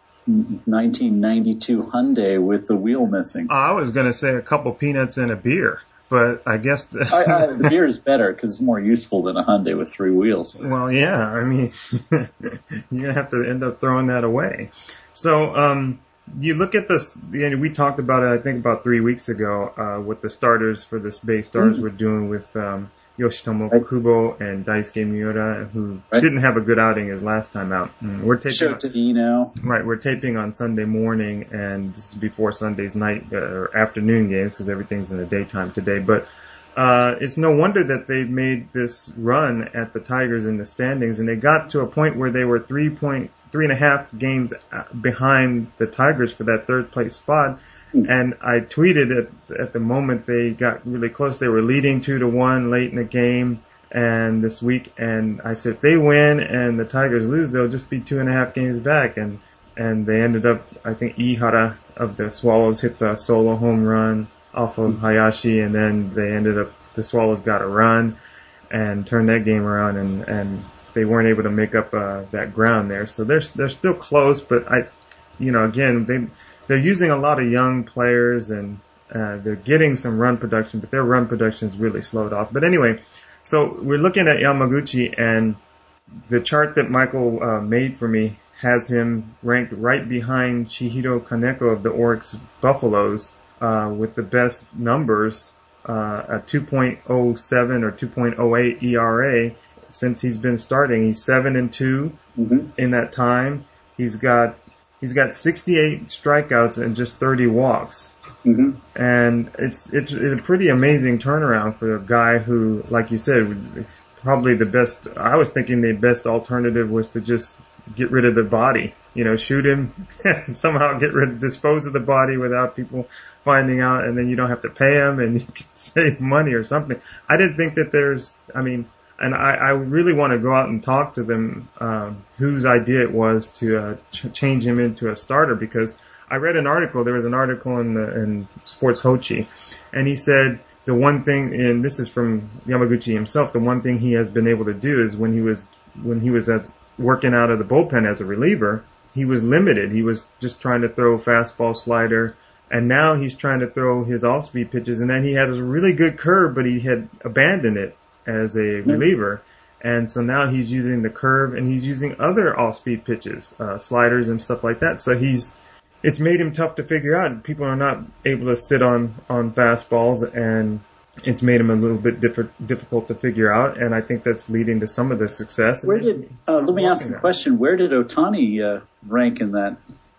nineteen ninety-two Hyundai with the wheel missing. I was going to say a couple peanuts and a beer, but I guess the, I, I, the beer is better because it's more useful than a Hyundai with three wheels. Well, yeah, I mean, you're going to have to end up throwing that away. So, um, you look at this, and we talked about it, I think, about three weeks ago, uh, what the starters for this Bay Stars mm-hmm. were doing with um, Yoshitomo right. Kubo and Daisuke Miura, who right. didn't have a good outing his last time out. And we're taping on, to Eno. Right, we're taping on Sunday morning, and this is before Sunday's night uh, or afternoon games because everything's in the daytime today. But uh, it's no wonder that they made this run at the Tigers in the standings, and they got to a point where they were three point three and a half games behind the Tigers for that third place spot. And I tweeted at, at the moment they got really close. They were leading two to one late in the game and this week. And I said, if they win and the Tigers lose, they'll just be two and a half games back. And, and they ended up, I think Ihara of the Swallows hit a solo home run off of Hayashi. And then they ended up, the Swallows got a run and turned that game around, and, and they weren't able to make up, uh, that ground there. So they're, they're still close, but I, you know, again, they, They're using a lot of young players, and uh, they're getting some run production, but their run production is really slowed off. But anyway, so we're looking at Yamaguchi, and the chart that Michael uh, made for me has him ranked right behind Chihiro Kaneko of the Oryx Buffaloes uh, with the best numbers, uh, a two point oh seven or two point oh eight E R A since he's been starting. He's seven and two mm-hmm. in that time. He's got He's got sixty-eight strikeouts and just thirty walks. Mm-hmm. And it's, it's it's a pretty amazing turnaround for a guy who, like you said, probably the best. I was thinking the best alternative was to just get rid of the body. You know, shoot him and somehow get rid, dispose of the body without people finding out, and then you don't have to pay him and you can save money or something. I didn't think that there's, I mean, And I, I really want to go out and talk to them, um, whose idea it was to uh, ch- change him into a starter, because I read an article. There was an article in, the, in Sports Hochi, and he said the one thing, and this is from Yamaguchi himself, the one thing he has been able to do is when he was when he was as, working out of the bullpen as a reliever, he was limited. He was just trying to throw fastball, slider, and now he's trying to throw his off-speed pitches. And then he had a really good curve, but he had abandoned it as a reliever, and so now he's using the curve, and he's using other off-speed pitches, uh, sliders and stuff like that. So he's, it's made him tough to figure out. People are not able to sit on, on fastballs, and it's made him a little bit diff- difficult to figure out, and I think that's leading to some of the success. Where did, uh, let me ask you a question, where did Otani, uh, rank in that?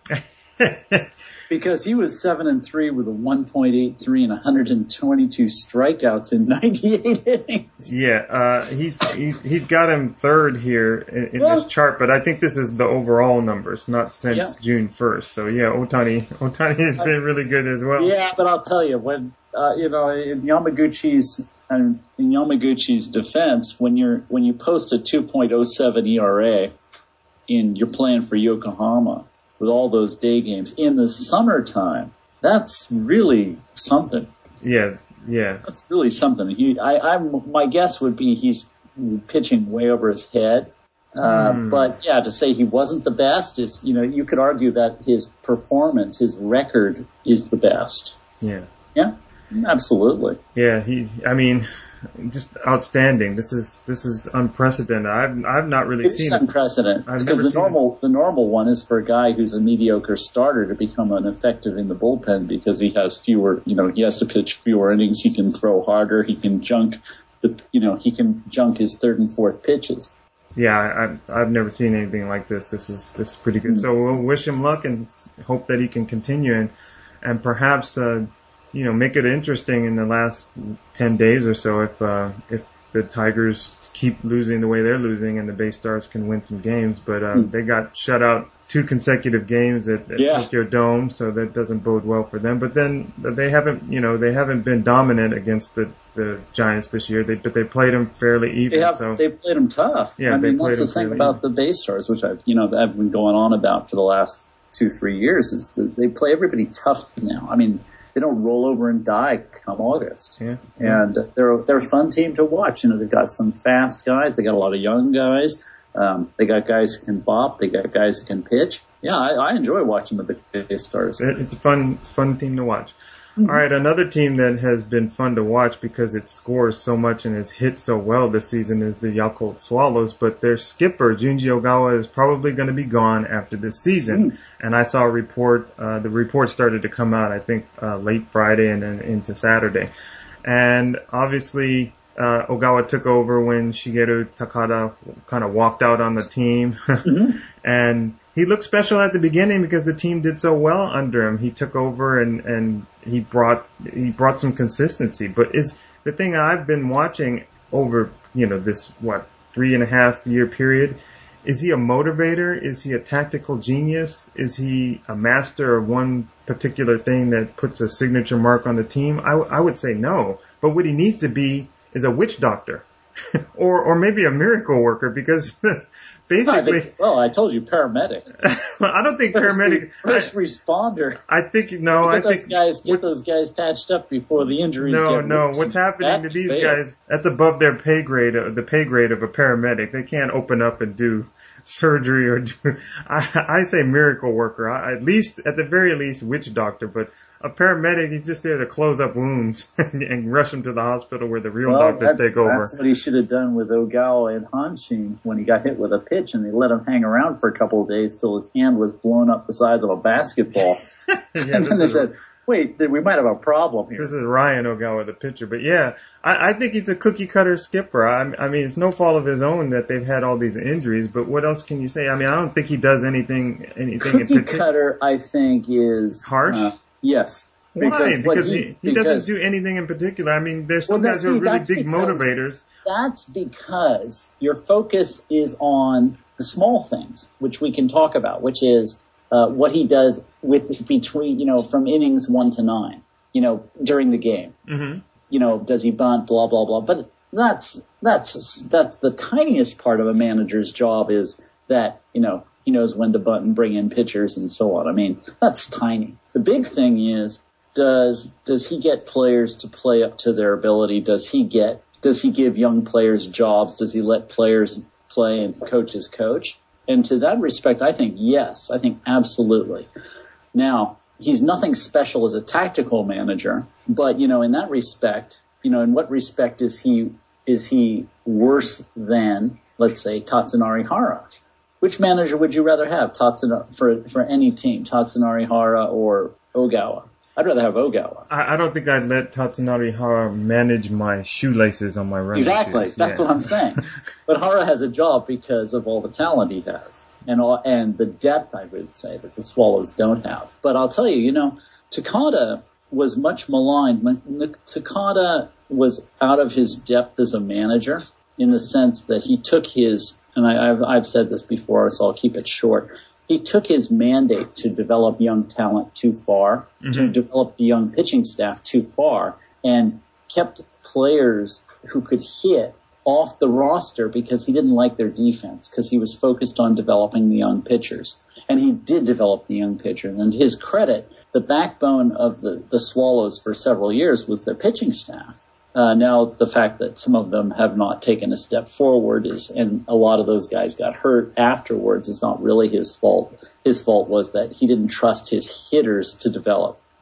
Because he was seven and three with a one point eight three and one hundred twenty-two strikeouts in ninety-eight innings. Yeah, uh, he's, he's, he's got him third here in, in well, this chart, but I think this is the overall numbers, not since yeah. June first. So yeah, Otani, Otani has been really good as well. Yeah, but I'll tell you, when, uh, you know, in Yamaguchi's, in Yamaguchi's defense, when you're, when you post a two point oh seven E R A in, you're playing for Yokohama, with all those day games in the summertime, that's really something. Yeah, yeah. That's really something. He, I, I'm, my guess would be he's pitching way over his head. Uh, mm. But yeah, to say he wasn't the best is, you know, you could argue that his performance, his record is the best. Yeah. Yeah, absolutely. Yeah, he's, I mean, just outstanding. This is this is unprecedented. I've I've not really it's seen it. It's unprecedented because the normal it. the normal one is for a guy who's a mediocre starter to become an effective in the bullpen because he has fewer, you know, he has to pitch fewer innings. He can throw harder. He can junk the, you know, he can junk his third and fourth pitches. Yeah, I've I've never seen anything like this. This is this is pretty good. Mm-hmm. So we'll wish him luck and hope that he can continue and and perhaps. Uh, You know, make it interesting in the last ten days or so if uh, if the Tigers keep losing the way they're losing and the Bay Stars can win some games. But uh, mm. they got shut out two consecutive games at, at yeah. Tokyo Dome, so that doesn't bode well for them. But then they haven't, you know, they haven't been dominant against the, the Giants this year. They, but they played them fairly even. They have, so they played them tough. Yeah, I they mean, played that's the them thing about even. the Bay Stars, which I've, you know, I've been going on about for the last two, three years, is that they play everybody tough now. I mean, they don't roll over and die come August. Yeah. And they're, they're a fun team to watch. You know, they've got some fast guys. They got a lot of young guys. Um, they got guys who can bop. They got guys who can pitch. Yeah, I, I enjoy watching the Bay Stars. It's a fun, it's a fun team to watch. Mm-hmm. All right, another team that has been fun to watch because it scores so much and has hit so well this season is the Yakult Swallows, but their skipper, Junji Ogawa, is probably going to be gone after this season. Mm. And I saw a report, uh, the report started to come out, I think, uh, late Friday and then into Saturday. And obviously, uh, Ogawa took over when Shigeru Takada kind of walked out on the team. Mm-hmm. And he looked special at the beginning because the team did so well under him. He took over and, and he brought he brought some consistency. But is the thing I've been watching over, you know, this, what, three and a half year period, is he a motivator? Is he a tactical genius? Is he a master of one particular thing that puts a signature mark on the team? I, I would say no. But what he needs to be is a witch doctor. or or maybe a miracle worker because basically. I think, well, I told you paramedic. I don't think first, paramedic. First I, responder. I think no. Get I think those guys get what, those guys patched up before the injuries. No, get no. What's happening to these fail. guys? That's above their pay grade. The pay grade of a paramedic. They can't open up and do surgery or do. I, I say miracle worker. I, at least, at the very least, witch doctor. But a paramedic, he's just there to close up wounds and, and rush them to the hospital where the real well, doctors that, take over. That's what he should have done with Ogawa and Hanshin when he got hit with a pitch and they let him hang around for a couple of days till his hand was blown up the size of a basketball. yeah, and then they said, a, wait, we might have a problem here. This is Ryan Ogawa, the pitcher. But yeah, I, I think he's a cookie cutter skipper. I, I mean, it's no fault of his own that they've had all these injuries, but what else can you say? I mean, I don't think he does anything, anything cookie in particular. Cutter, I think, is harsh. Uh, yes. Why? Because, because he, he, he because, doesn't do anything in particular. I mean, there's some well, guys who are really big because, motivators. That's because your focus is on the small things, which we can talk about, which is uh, what he does with between, you know, from innings one to nine, you know, during the game. Mm-hmm. You know, does he bunt, blah, blah, blah. But that's, that's, that's the tiniest part of a manager's job is that, you know, he knows when to bunt and bring in pitchers and so on. I mean, that's tiny. The big thing is, Does does he get players to play up to their ability? Does he get does he give young players jobs? Does he let players play and coaches coach? And to that respect, I think yes. I think absolutely. Now, he's nothing special as a tactical manager, but you know, in that respect, you know, in what respect is he is he worse than, let's say, Tatsunari Hara? Which manager would you rather have, Tatsunari for for any team, Tatsunari Hara or Ogawa? I'd rather have Ogawa. I, I don't think I'd let Tatsunari Hara manage my shoelaces on my running Exactly. shoes. That's yeah. what I'm saying. But Hara has a job because of all the talent he has and all, and the depth, I would say, that the Swallows don't have. But I'll tell you, you know, Takada was much maligned. Takada was out of his depth as a manager in the sense that he took his, and I, I've, I've said this before, so I'll keep it short. He took his mandate to develop young talent too far, mm-hmm. to develop the young pitching staff too far, and kept players who could hit off the roster because he didn't like their defense, because he was focused on developing the young pitchers. And he did develop the young pitchers. And to his credit, the backbone of the, the Swallows for several years was their pitching staff. Uh, now, the fact that some of them have not taken a step forward is, and a lot of those guys got hurt afterwards, is not really his fault. His fault was that he didn't trust his hitters to develop.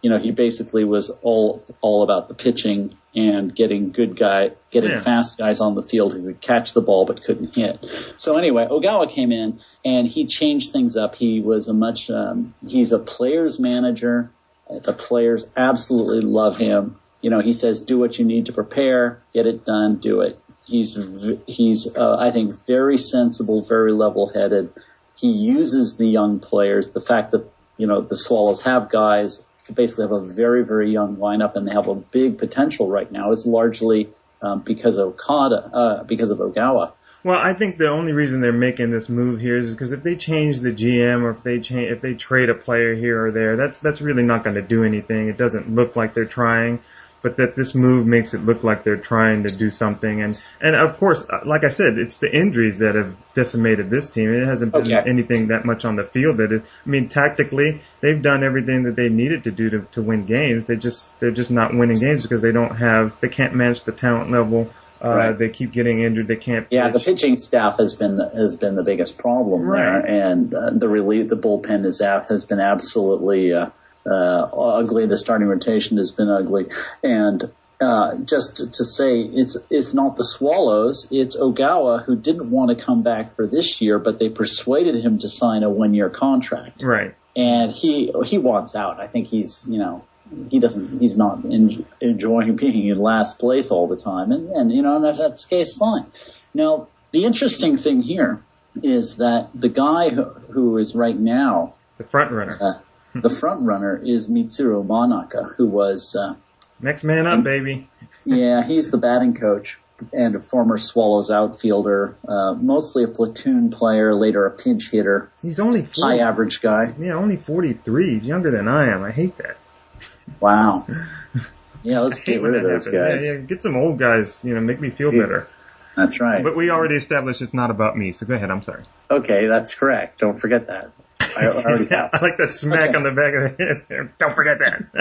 you know, he basically was all all about the pitching and getting good guy, getting yeah. fast guys on the field who could catch the ball but couldn't hit. So anyway, Ogawa came in and he changed things up. He was a much, um, he's a player's manager. The players absolutely love him. You know, he says, do what you need to prepare, get it done, do it. He's, he's, uh, I think, very sensible, very level-headed. He uses the young players. The fact that, you know, the Swallows have guys who basically have a very, very young lineup and they have a big potential right now is largely um, because of Okada, uh, because of Ogawa. Well, I think the only reason they're making this move here is because if they change the G M or if they change, if they trade a player here or there, that's that's really not going to do anything. It doesn't look like they're trying. But that this move makes it look like they're trying to do something. And, and of course, like I said, it's the injuries that have decimated this team. It hasn't been okay. anything that much on the field that is, I mean, tactically, they've done everything that they needed to do to, to win games. They just, they're just not winning games because they don't have, they can't manage the talent level. Uh, right. They keep getting injured. They can't pitch. Yeah, the pitching staff has been, has been the biggest problem right. there. And, uh, the relief, the bullpen is out, has been absolutely, uh, Uh, ugly. The starting rotation has been ugly. And, uh, just to, to say it's, it's not the Swallows, it's Ogawa who didn't want to come back for this year, but they persuaded him to sign a one year contract. Right. And he, he wants out. I think he's, you know, he doesn't, he's not en- enjoying being in last place all the time. And, and, you know, and if that's the case, fine. Now, the interesting thing here is that the guy who, who is right now, the front runner, uh, the front runner is Mitsuru Manaka, who was uh, next man up, and, baby. yeah, he's the batting coach and a former Swallows outfielder, uh, mostly a platoon player, later a pinch hitter. He's only forty, high average guy. Yeah, only forty-three. He's younger than I am. I hate that. Wow. Yeah, let's get rid of those happens. guys. Yeah, yeah, get some old guys. You know, make me feel Dude, better. That's right. But we already established it's not about me. So go ahead. I'm sorry. Okay, that's correct. Don't forget that. I already yeah, I like that smack okay. on the back of the head. Don't forget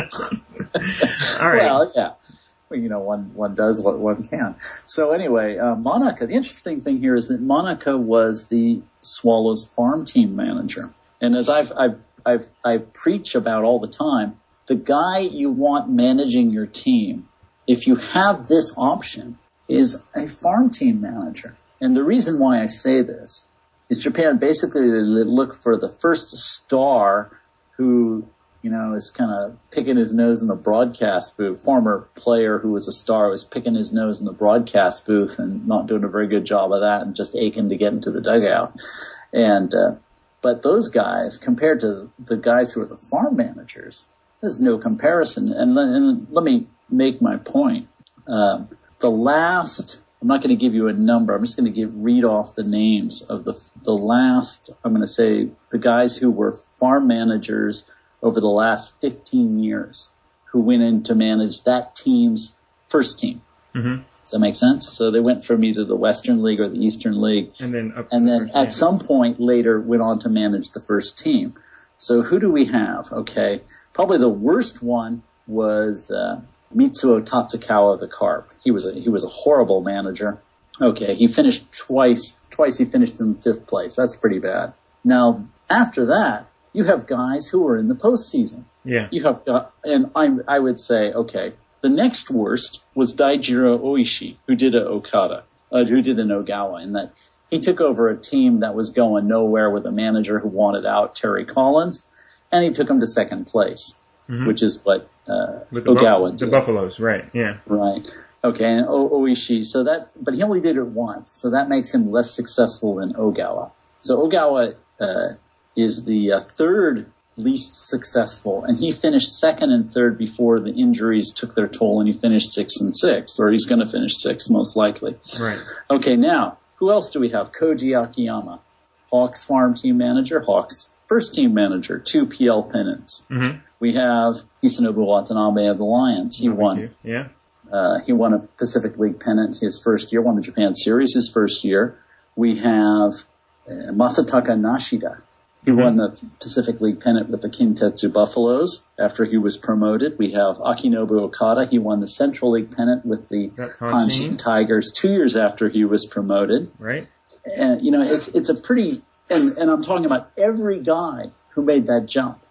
that. All right. Well, yeah. Well, you know, one one does what one can. So anyway, uh, Monica, the interesting thing here is that Monica was the Swallows farm team manager. And as I've, I've, I've, I preach about all the time, the guy you want managing your team, if you have this option, is a farm team manager. And the reason why I say this is Japan basically look for the first star who, you know, is kind of picking his nose in the broadcast booth. Former player who was a star was picking his nose in the broadcast booth and not doing a very good job of that and just aching to get into the dugout. And, uh, but those guys, compared to the guys who are the farm managers, there's no comparison. And, and let me make my point. Um, the last, I'm not going to give you a number. I'm just going to give, read off the names of the, the last, I'm going to say the guys who were farm managers over the last fifteen years who went in to manage that team's first team. Mm-hmm. Does that make sense? So they went from either the Western League or the Eastern League. And then, up and then at some point later went on to manage the first team. So who do we have? Okay. Probably the worst one was, uh, Mitsuo Tatsukawa, the Carp. He was a, he was a horrible manager. Okay. He finished twice, twice he finished in fifth place. That's pretty bad. Now, after that, you have guys who are in the postseason. Yeah. You have, uh, and I, I would say, okay, the next worst was Daijiro Oishi, who did a Okada, uh, who did an Ogawa, in that he took over a team that was going nowhere with a manager who wanted out, Terry Collins, and he took him to second place, mm-hmm. which is what uh, with Ogawa the, did. The Buffaloes, right? Yeah. Right. Okay, and o- Oishi. So that, but he only did it once, so that makes him less successful than Ogawa. So Ogawa uh, is the uh, third least successful, and he finished second and third before the injuries took their toll, and he finished sixth and sixth, or he's going to finish sixth most likely. Right. Okay, now, who else do we have? Koji Akiyama, Hawks farm team manager, Hawks first team manager, two P L pennants. Mm-hmm. We have Hisanobu Watanabe of the Lions. He oh, won. Yeah. Uh, he won a Pacific League pennant his first year, won the Japan Series his first year. We have uh, Masataka Nashida. He mm-hmm. won the Pacific League pennant with the Kintetsu Buffaloes after he was promoted. We have Akinobu Okada. He won the Central League pennant with the Hanshin Tigers two years after he was promoted. Right. And, you know, it's, it's a pretty, and, and I'm talking about every guy who made that jump.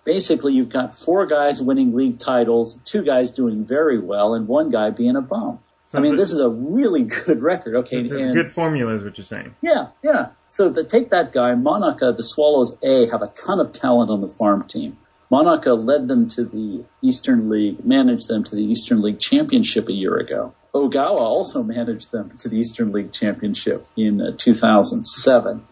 basically you've got four guys winning league titles, two guys doing very well, and one guy being a bum. So I mean, this is a really good record. Okay, so it's and, a good formula is what you're saying. Yeah, yeah. So the, take that guy, Monaca, the Swallows A have a ton of talent on the farm team. Monaca led them to the Eastern League, managed them to the Eastern League Championship a year ago. Ogawa also managed them to the Eastern League Championship in uh, two thousand seven.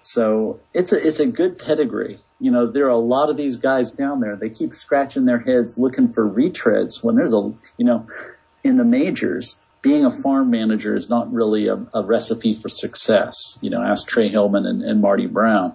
So it's a, it's a good pedigree. You know, there are a lot of these guys down there. They keep scratching their heads looking for retreads when there's a, you know, in the majors, being a farm manager is not really a, a recipe for success. You know, ask Trey Hillman and, and Marty Brown.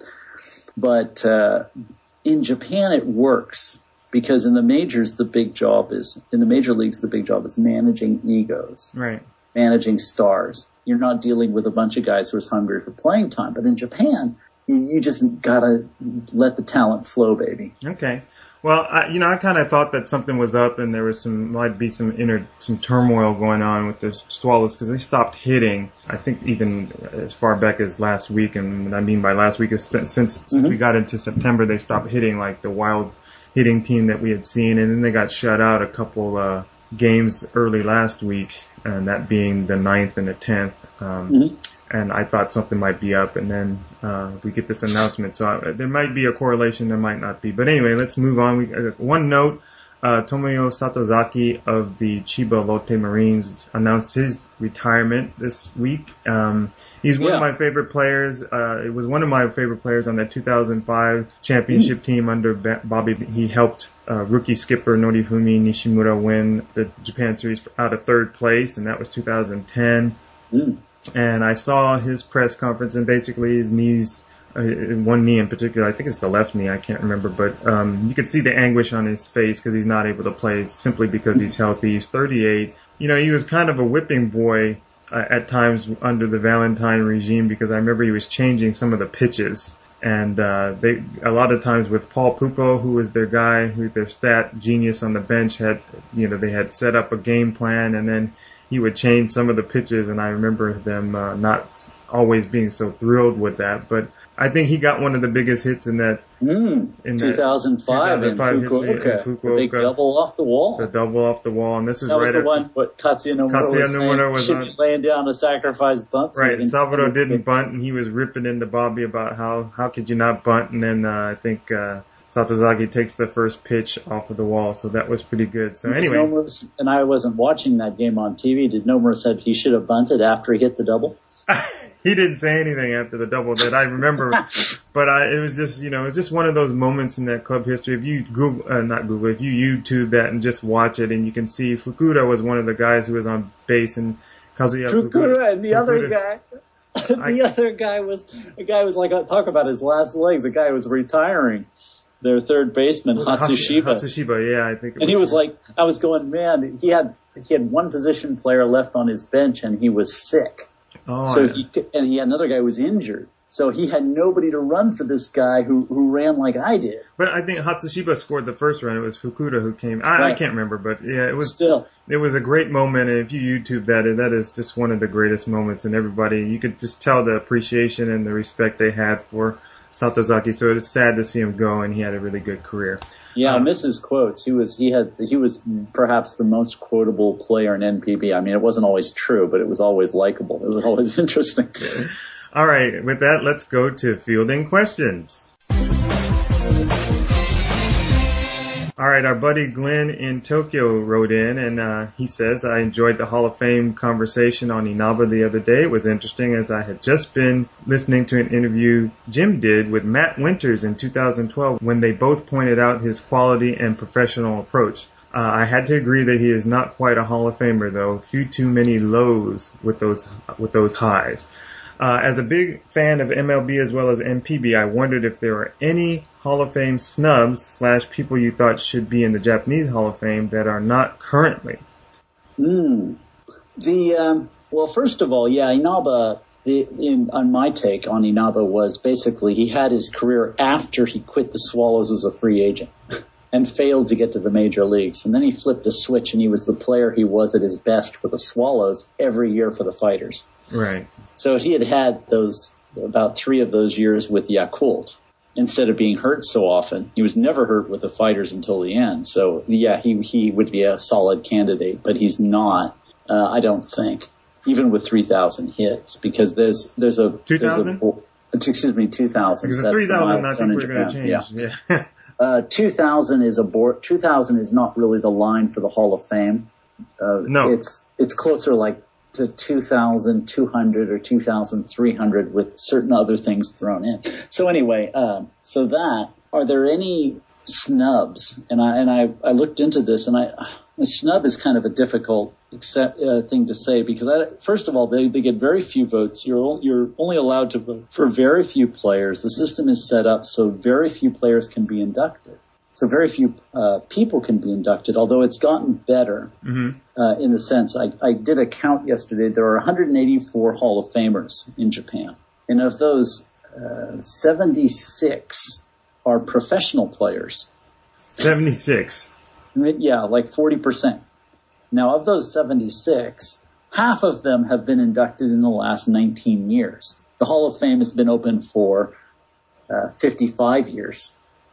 But uh, in Japan, it works because in the majors, the big job is, in the major leagues, the big job is managing egos. Right. Managing stars. You're not dealing with a bunch of guys who are hungry for playing time. But in Japan, you, you just gotta let the talent flow, baby. Okay. Well, I, you know, I kind of thought that something was up, and there was some might be some inner some turmoil going on with the Swallows because they stopped hitting. I think even as far back as last week, and what I mean by last week is st- since mm-hmm. we got into September, they stopped hitting like the wild hitting team that we had seen, and then they got shut out a couple uh, games early last week, and that being the ninth and the tenth. Um, mm-hmm. And I thought something might be up, and then uh, we get this announcement. So I, there might be a correlation, there might not be. But anyway, let's move on. We, uh, one note, uh, Tomoyo Satozaki of the Chiba Lotte Marines announced his retirement this week. Um, he's one yeah. of my favorite players. Uh, it was one of my favorite players on that two thousand five championship mm. team under Bobby. He helped uh, rookie skipper Norifumi Nishimura win the Japan Series out of third place, and that was two thousand ten. Mm. And I saw his press conference, and basically his knees, uh, one knee in particular, I think it's the left knee, I can't remember, but um, you could see the anguish on his face because he's not able to play simply because he's healthy. He's thirty-eight. You know, he was kind of a whipping boy uh, at times under the Valentine regime because I remember he was changing some of the pitches. And uh, they a lot of times with Paul Pupo, who was their guy, who their stat genius on the bench, had, you know, they had set up a game plan, and then he would change some of the pitches, and I remember them uh, not always being so thrilled with that. But I think he got one of the biggest hits in that mm, in two thousand five, two thousand five in Fukuoka. history in Fukuoka. The big double off the wall. The double off the wall, and this is that right was the at, one. What Katsuya Nomura Katsuya was, Nomura was should on, be laying down a sacrifice bunt. Right, Salvador didn't bunt, and he was ripping into Bobby about how how could you not bunt, and then uh, I think. Uh, Satozaki takes the first pitch off of the wall, so that was pretty good. So anyway, Nomura, and I wasn't watching that game on T V. Did Nomura said he should have bunted after he hit the double? He didn't say anything after the double that I remember, but I, it was just, you know, it's just one of those moments in that club history. If you Google, uh, not Google, if you YouTube that and just watch it, and you can see Fukuda was one of the guys who was on base, and Kazuya Fukuda, Fukuda and the Fukuda, other guy. the I, other guy was a guy was like talk about his last legs. The guy was retiring. Their third baseman, Hatsushiba. Hatsushiba, yeah, I think. It and was he was true. like, I was going, man, he had he had one position player left on his bench, and he was sick. Oh, so yeah. he and he had another guy who was injured. So he had nobody to run for this guy who who ran like I did. But I think Hatsushiba scored the first run. It was Fukuda who came. I, right. I can't remember, but yeah, it was still. It was a great moment, and if you YouTube that, that is just one of the greatest moments. And everybody, you could just tell the appreciation and the respect they had for Satozaki. So it is sad to see him go, and he had a really good career. Yeah, um, I miss his quotes. He was he had he was perhaps the most quotable player in N P B. I mean, it wasn't always true, but it was always likable. It was always interesting. All right, with that, let's go to fielding questions. All right, our buddy Glenn in Tokyo wrote in, and uh, he says, I enjoyed the Hall of Fame conversation on Inaba the other day. It was interesting as I had just been listening to an interview Jim did with Matt Winters in two thousand twelve when they both pointed out his quality and professional approach. Uh, I had to agree that he is not quite a Hall of Famer, though. Few too many lows with those with those highs. Uh, as a big fan of M L B as well as N P B, I wondered if there were any Hall of Fame snubs slash people you thought should be in the Japanese Hall of Fame that are not currently. Hmm. The um, well, first of all, yeah, Inaba. The, in, on my take on Inaba was basically he had his career after he quit the Swallows as a free agent and failed to get to the major leagues, and then he flipped a switch and he was the player he was at his best for the Swallows every year for the Fighters. Right. So he had had those about three of those years with Yakult. instead of being hurt so often. He was never hurt with the fighters until the end. So, yeah, he he would be a solid candidate, but he's not, uh, I don't think, even with three thousand hits, because there's there's a... two thousand? Excuse me, two thousand. Because three thousand, I think we're going to change. Yeah. yeah. uh, two thousand is a board, two thousand is not really the line for the Hall of Fame. Uh, no. It's, it's closer like to two thousand two hundred or two thousand three hundred with certain other things thrown in. So anyway, uh, so that, are there any snubs? And I, and I, I looked into this, and I, a snub is kind of a difficult accept, uh, thing to say, because I, first of all, they, they get very few votes. You're, you're only allowed to vote for very few players. The system is set up so very few players can be inducted. So very few uh, people can be inducted, although it's gotten better mm-hmm. uh, in the sense. I, I did a count yesterday. There are one hundred eighty-four Hall of Famers in Japan. And of those, uh, seventy-six are professional players. seventy-six? Yeah, like forty percent. Now, of those seventy-six, half of them have been inducted in the last nineteen years. The Hall of Fame has been open for uh, fifty-five years.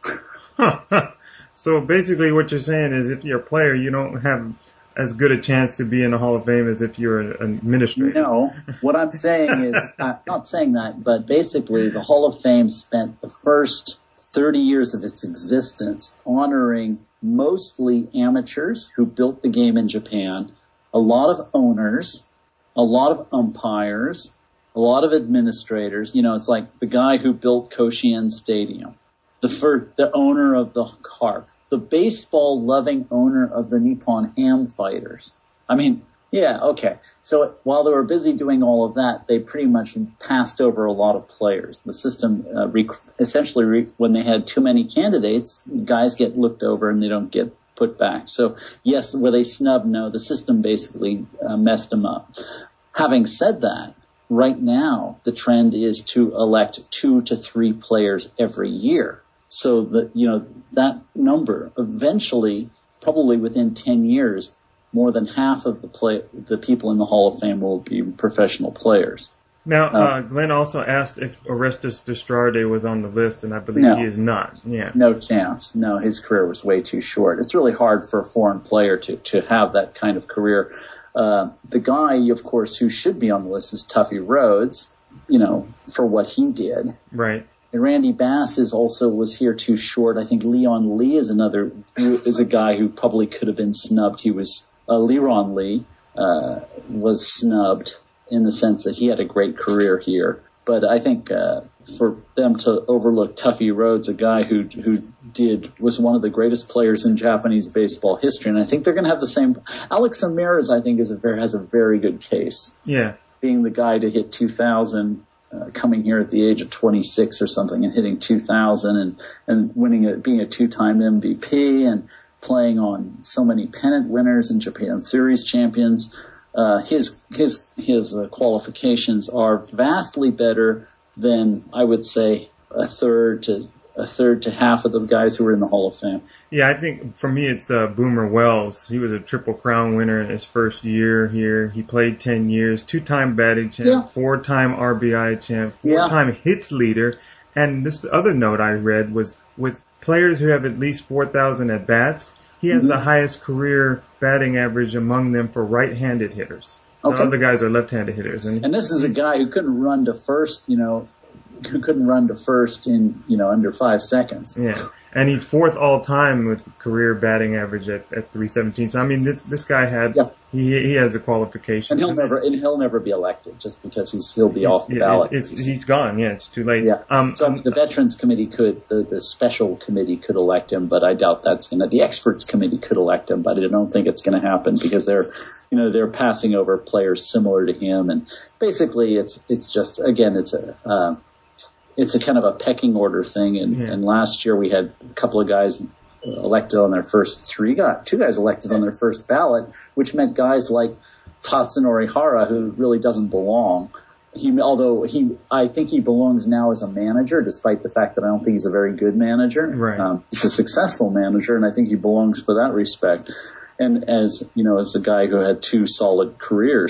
So basically what you're saying is if you're a player, you don't have as good a chance to be in the Hall of Fame as if you're an administrator. No, what I'm saying is, I'm not saying that, but basically the Hall of Fame spent the first thirty years of its existence honoring mostly amateurs who built the game in Japan, a lot of owners, a lot of umpires, a lot of administrators. You know, it's like the guy who built Koshien Stadium. The first, the owner of the Carp, the baseball-loving owner of the Nippon Ham Fighters. I mean, yeah, okay. So while they were busy doing all of that, they pretty much passed over a lot of players. The system uh, rec- essentially, re- when they had too many candidates, guys get looked over and they don't get put back. So yes, were they snubbed? No, the system basically uh, messed them up. Having said that, right now the trend is to elect two to three players every year. So that, you know, that number eventually, probably within ten years, more than half of the play, the people in the Hall of Fame will be professional players. Now, uh, uh, Glenn also asked if Orestes Destrade was on the list, and I believe no, he is not. Yeah. No chance. No, his career was way too short. It's really hard for a foreign player to, to have that kind of career. Uh, the guy, of course, who should be on the list is Tuffy Rhodes, you know, for what he did. Right. And Randy Bass is also was here too short. I think Leon Lee is another, is a guy who probably could have been snubbed. He was, uh, Leron Lee, uh, was snubbed in the sense that he had a great career here. But I think, uh, for them to overlook Tuffy Rhodes, a guy who, who did, was one of the greatest players in Japanese baseball history. And I think they're going to have the same, Alex Ramirez, I think is a very, has a very good case. Yeah. Being the guy to hit two thousand, Uh, coming here at the age of twenty-six or something and hitting two thousand and, and winning a, being a two-time M V P and playing on so many pennant winners and Japan Series champions. Uh, his, his, his uh, qualifications are vastly better than, I would say, a third to, a third to half of the guys who were in the Hall of Fame. Yeah, I think for me it's uh, Boomer Wells. He was a Triple Crown winner in his first year here. He played ten years, two-time batting champ, yeah. four-time R B I champ, four-time yeah. hits leader. And this other note I read was with players who have at least four thousand at-bats, he has mm-hmm. the highest career batting average among them for right-handed hitters. Okay. The other guys are left-handed hitters. And, and this is a guy who couldn't run to first, you know, who couldn't run to first in, you know, under five seconds. Yeah. And he's fourth all time with career batting average at, at three seventeen. So I mean, this this guy had yeah. he he has a qualification. And he'll never and he'll never be elected just because he's he'll be he's, off the yeah, ballot. It's, it's, he's gone. Yeah, it's too late. Yeah. Um, so um, the Veterans Committee could the the special committee could elect him, but I doubt that's gonna. The Experts Committee could elect him, but I don't think it's gonna happen because they're you know they're passing over players similar to him, and basically it's it's just again it's a. Uh, It's a kind of a pecking order thing, and, yeah. and last year we had a couple of guys elected on their first three guys, two guys elected on their first ballot, which meant guys like Tatsunori Hara, who really doesn't belong. He, although he, I think he belongs now as a manager, despite the fact that I don't think he's a very good manager. Right. Um, he's a successful manager, and I think he belongs for that respect. And as, you know, as a guy who had two solid careers.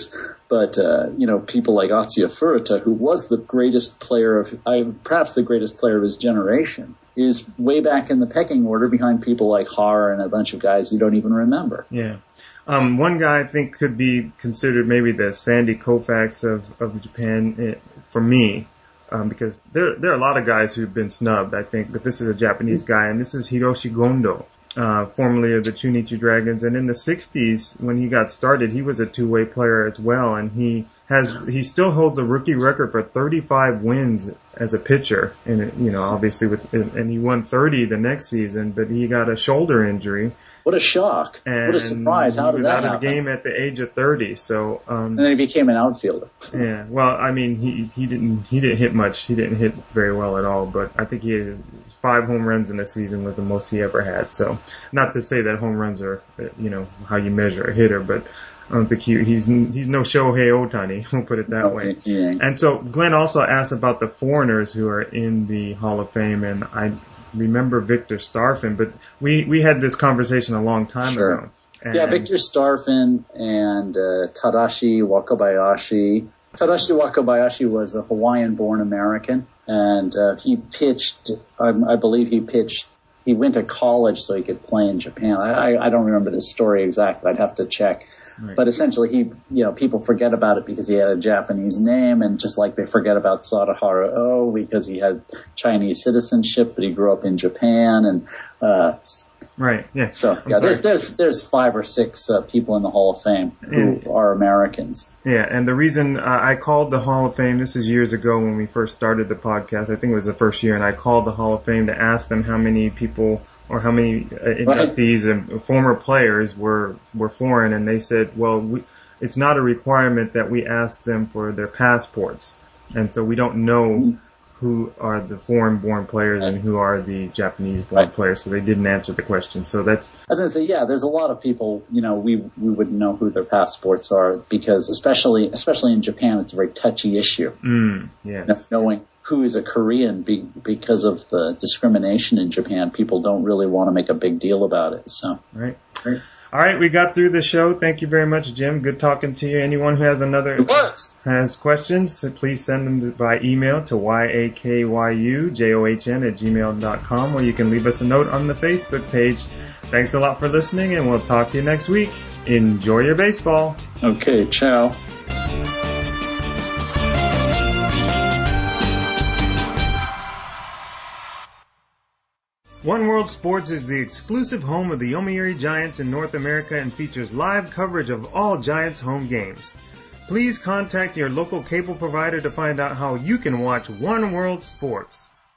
But, uh, you know, people like Atsuya Furuta, who was the greatest player of, uh, perhaps the greatest player of his generation, is way back in the pecking order behind people like Hara and a bunch of guys you don't even remember. Yeah. Um, one guy I think could be considered maybe the Sandy Koufax of, of Japan eh, for me, um, because there, there are a lot of guys who've been snubbed, I think, but this is a Japanese guy, and this is Hiroshi Gondo. Uh, formerly of the Chunichi Dragons, and in the sixties when he got started, he was a two-way player as well, and he has he still holds a rookie record for thirty-five wins as a pitcher, and you know obviously with and he won thirty the next season, but he got a shoulder injury. What a shock! And what a surprise! How did that happen? He was out of the game at the age of thirty. So, um, and then he became an outfielder. Yeah, well, I mean, he he didn't he didn't hit much. He didn't hit very well at all. But I think he had five home runs in a season was the most he ever had. So, not to say that home runs are you know how you measure a hitter, but I don't think he he's he's no Shohei Ohtani. We'll put it that okay, way. Yeah. And so, Glenn also asked about the foreigners who are in the Hall of Fame, and I. remember Victor Starfin, but we, we had this conversation a long time sure. ago. And yeah, Victor Starfin and uh, Tadashi Wakabayashi. Tadashi Wakabayashi was a Hawaiian-born American, and uh, he pitched, um, I believe he pitched, he went to college so he could play in Japan. I, I, I don't remember the story exactly. I'd have to check. Right. But essentially, he, you know, people forget about it because he had a Japanese name, and just like they forget about Sadahara Oh because he had Chinese citizenship, but he grew up in Japan, and uh, right, yeah. So I'm yeah, sorry. there's there's there's five or six uh, people in the Hall of Fame who and, are Americans. Yeah, and the reason uh, I called the Hall of Fame, this is years ago when we first started the podcast. I think it was the first year, and I called the Hall of Fame to ask them how many people. Or how many uh, inductees and former players were were foreign, and they said, well, we, it's not a requirement that we ask them for their passports, and so we don't know who are the foreign-born players and who are the Japanese-born right. players, so they didn't answer the question. So that's. I was going to say, yeah, there's a lot of people, you know, we we wouldn't know who their passports are because, especially especially in Japan, it's a very touchy issue. Mm, yes. Knowing who is a Korean be, because of the discrimination in Japan, people don't really want to make a big deal about it. So, right. right. All right, we got through the show. Thank you very much, Jim. Good talking to you. Anyone who has another has questions, please send them by email to yakyu john at gmail dot com, or you can leave us a note on the Facebook page. Thanks a lot for listening, and we'll talk to you next week. Enjoy your baseball. Okay, ciao. One World Sports is the exclusive home of the Yomiuri Giants in North America and features live coverage of all Giants home games. Please contact your local cable provider to find out how you can watch One World Sports.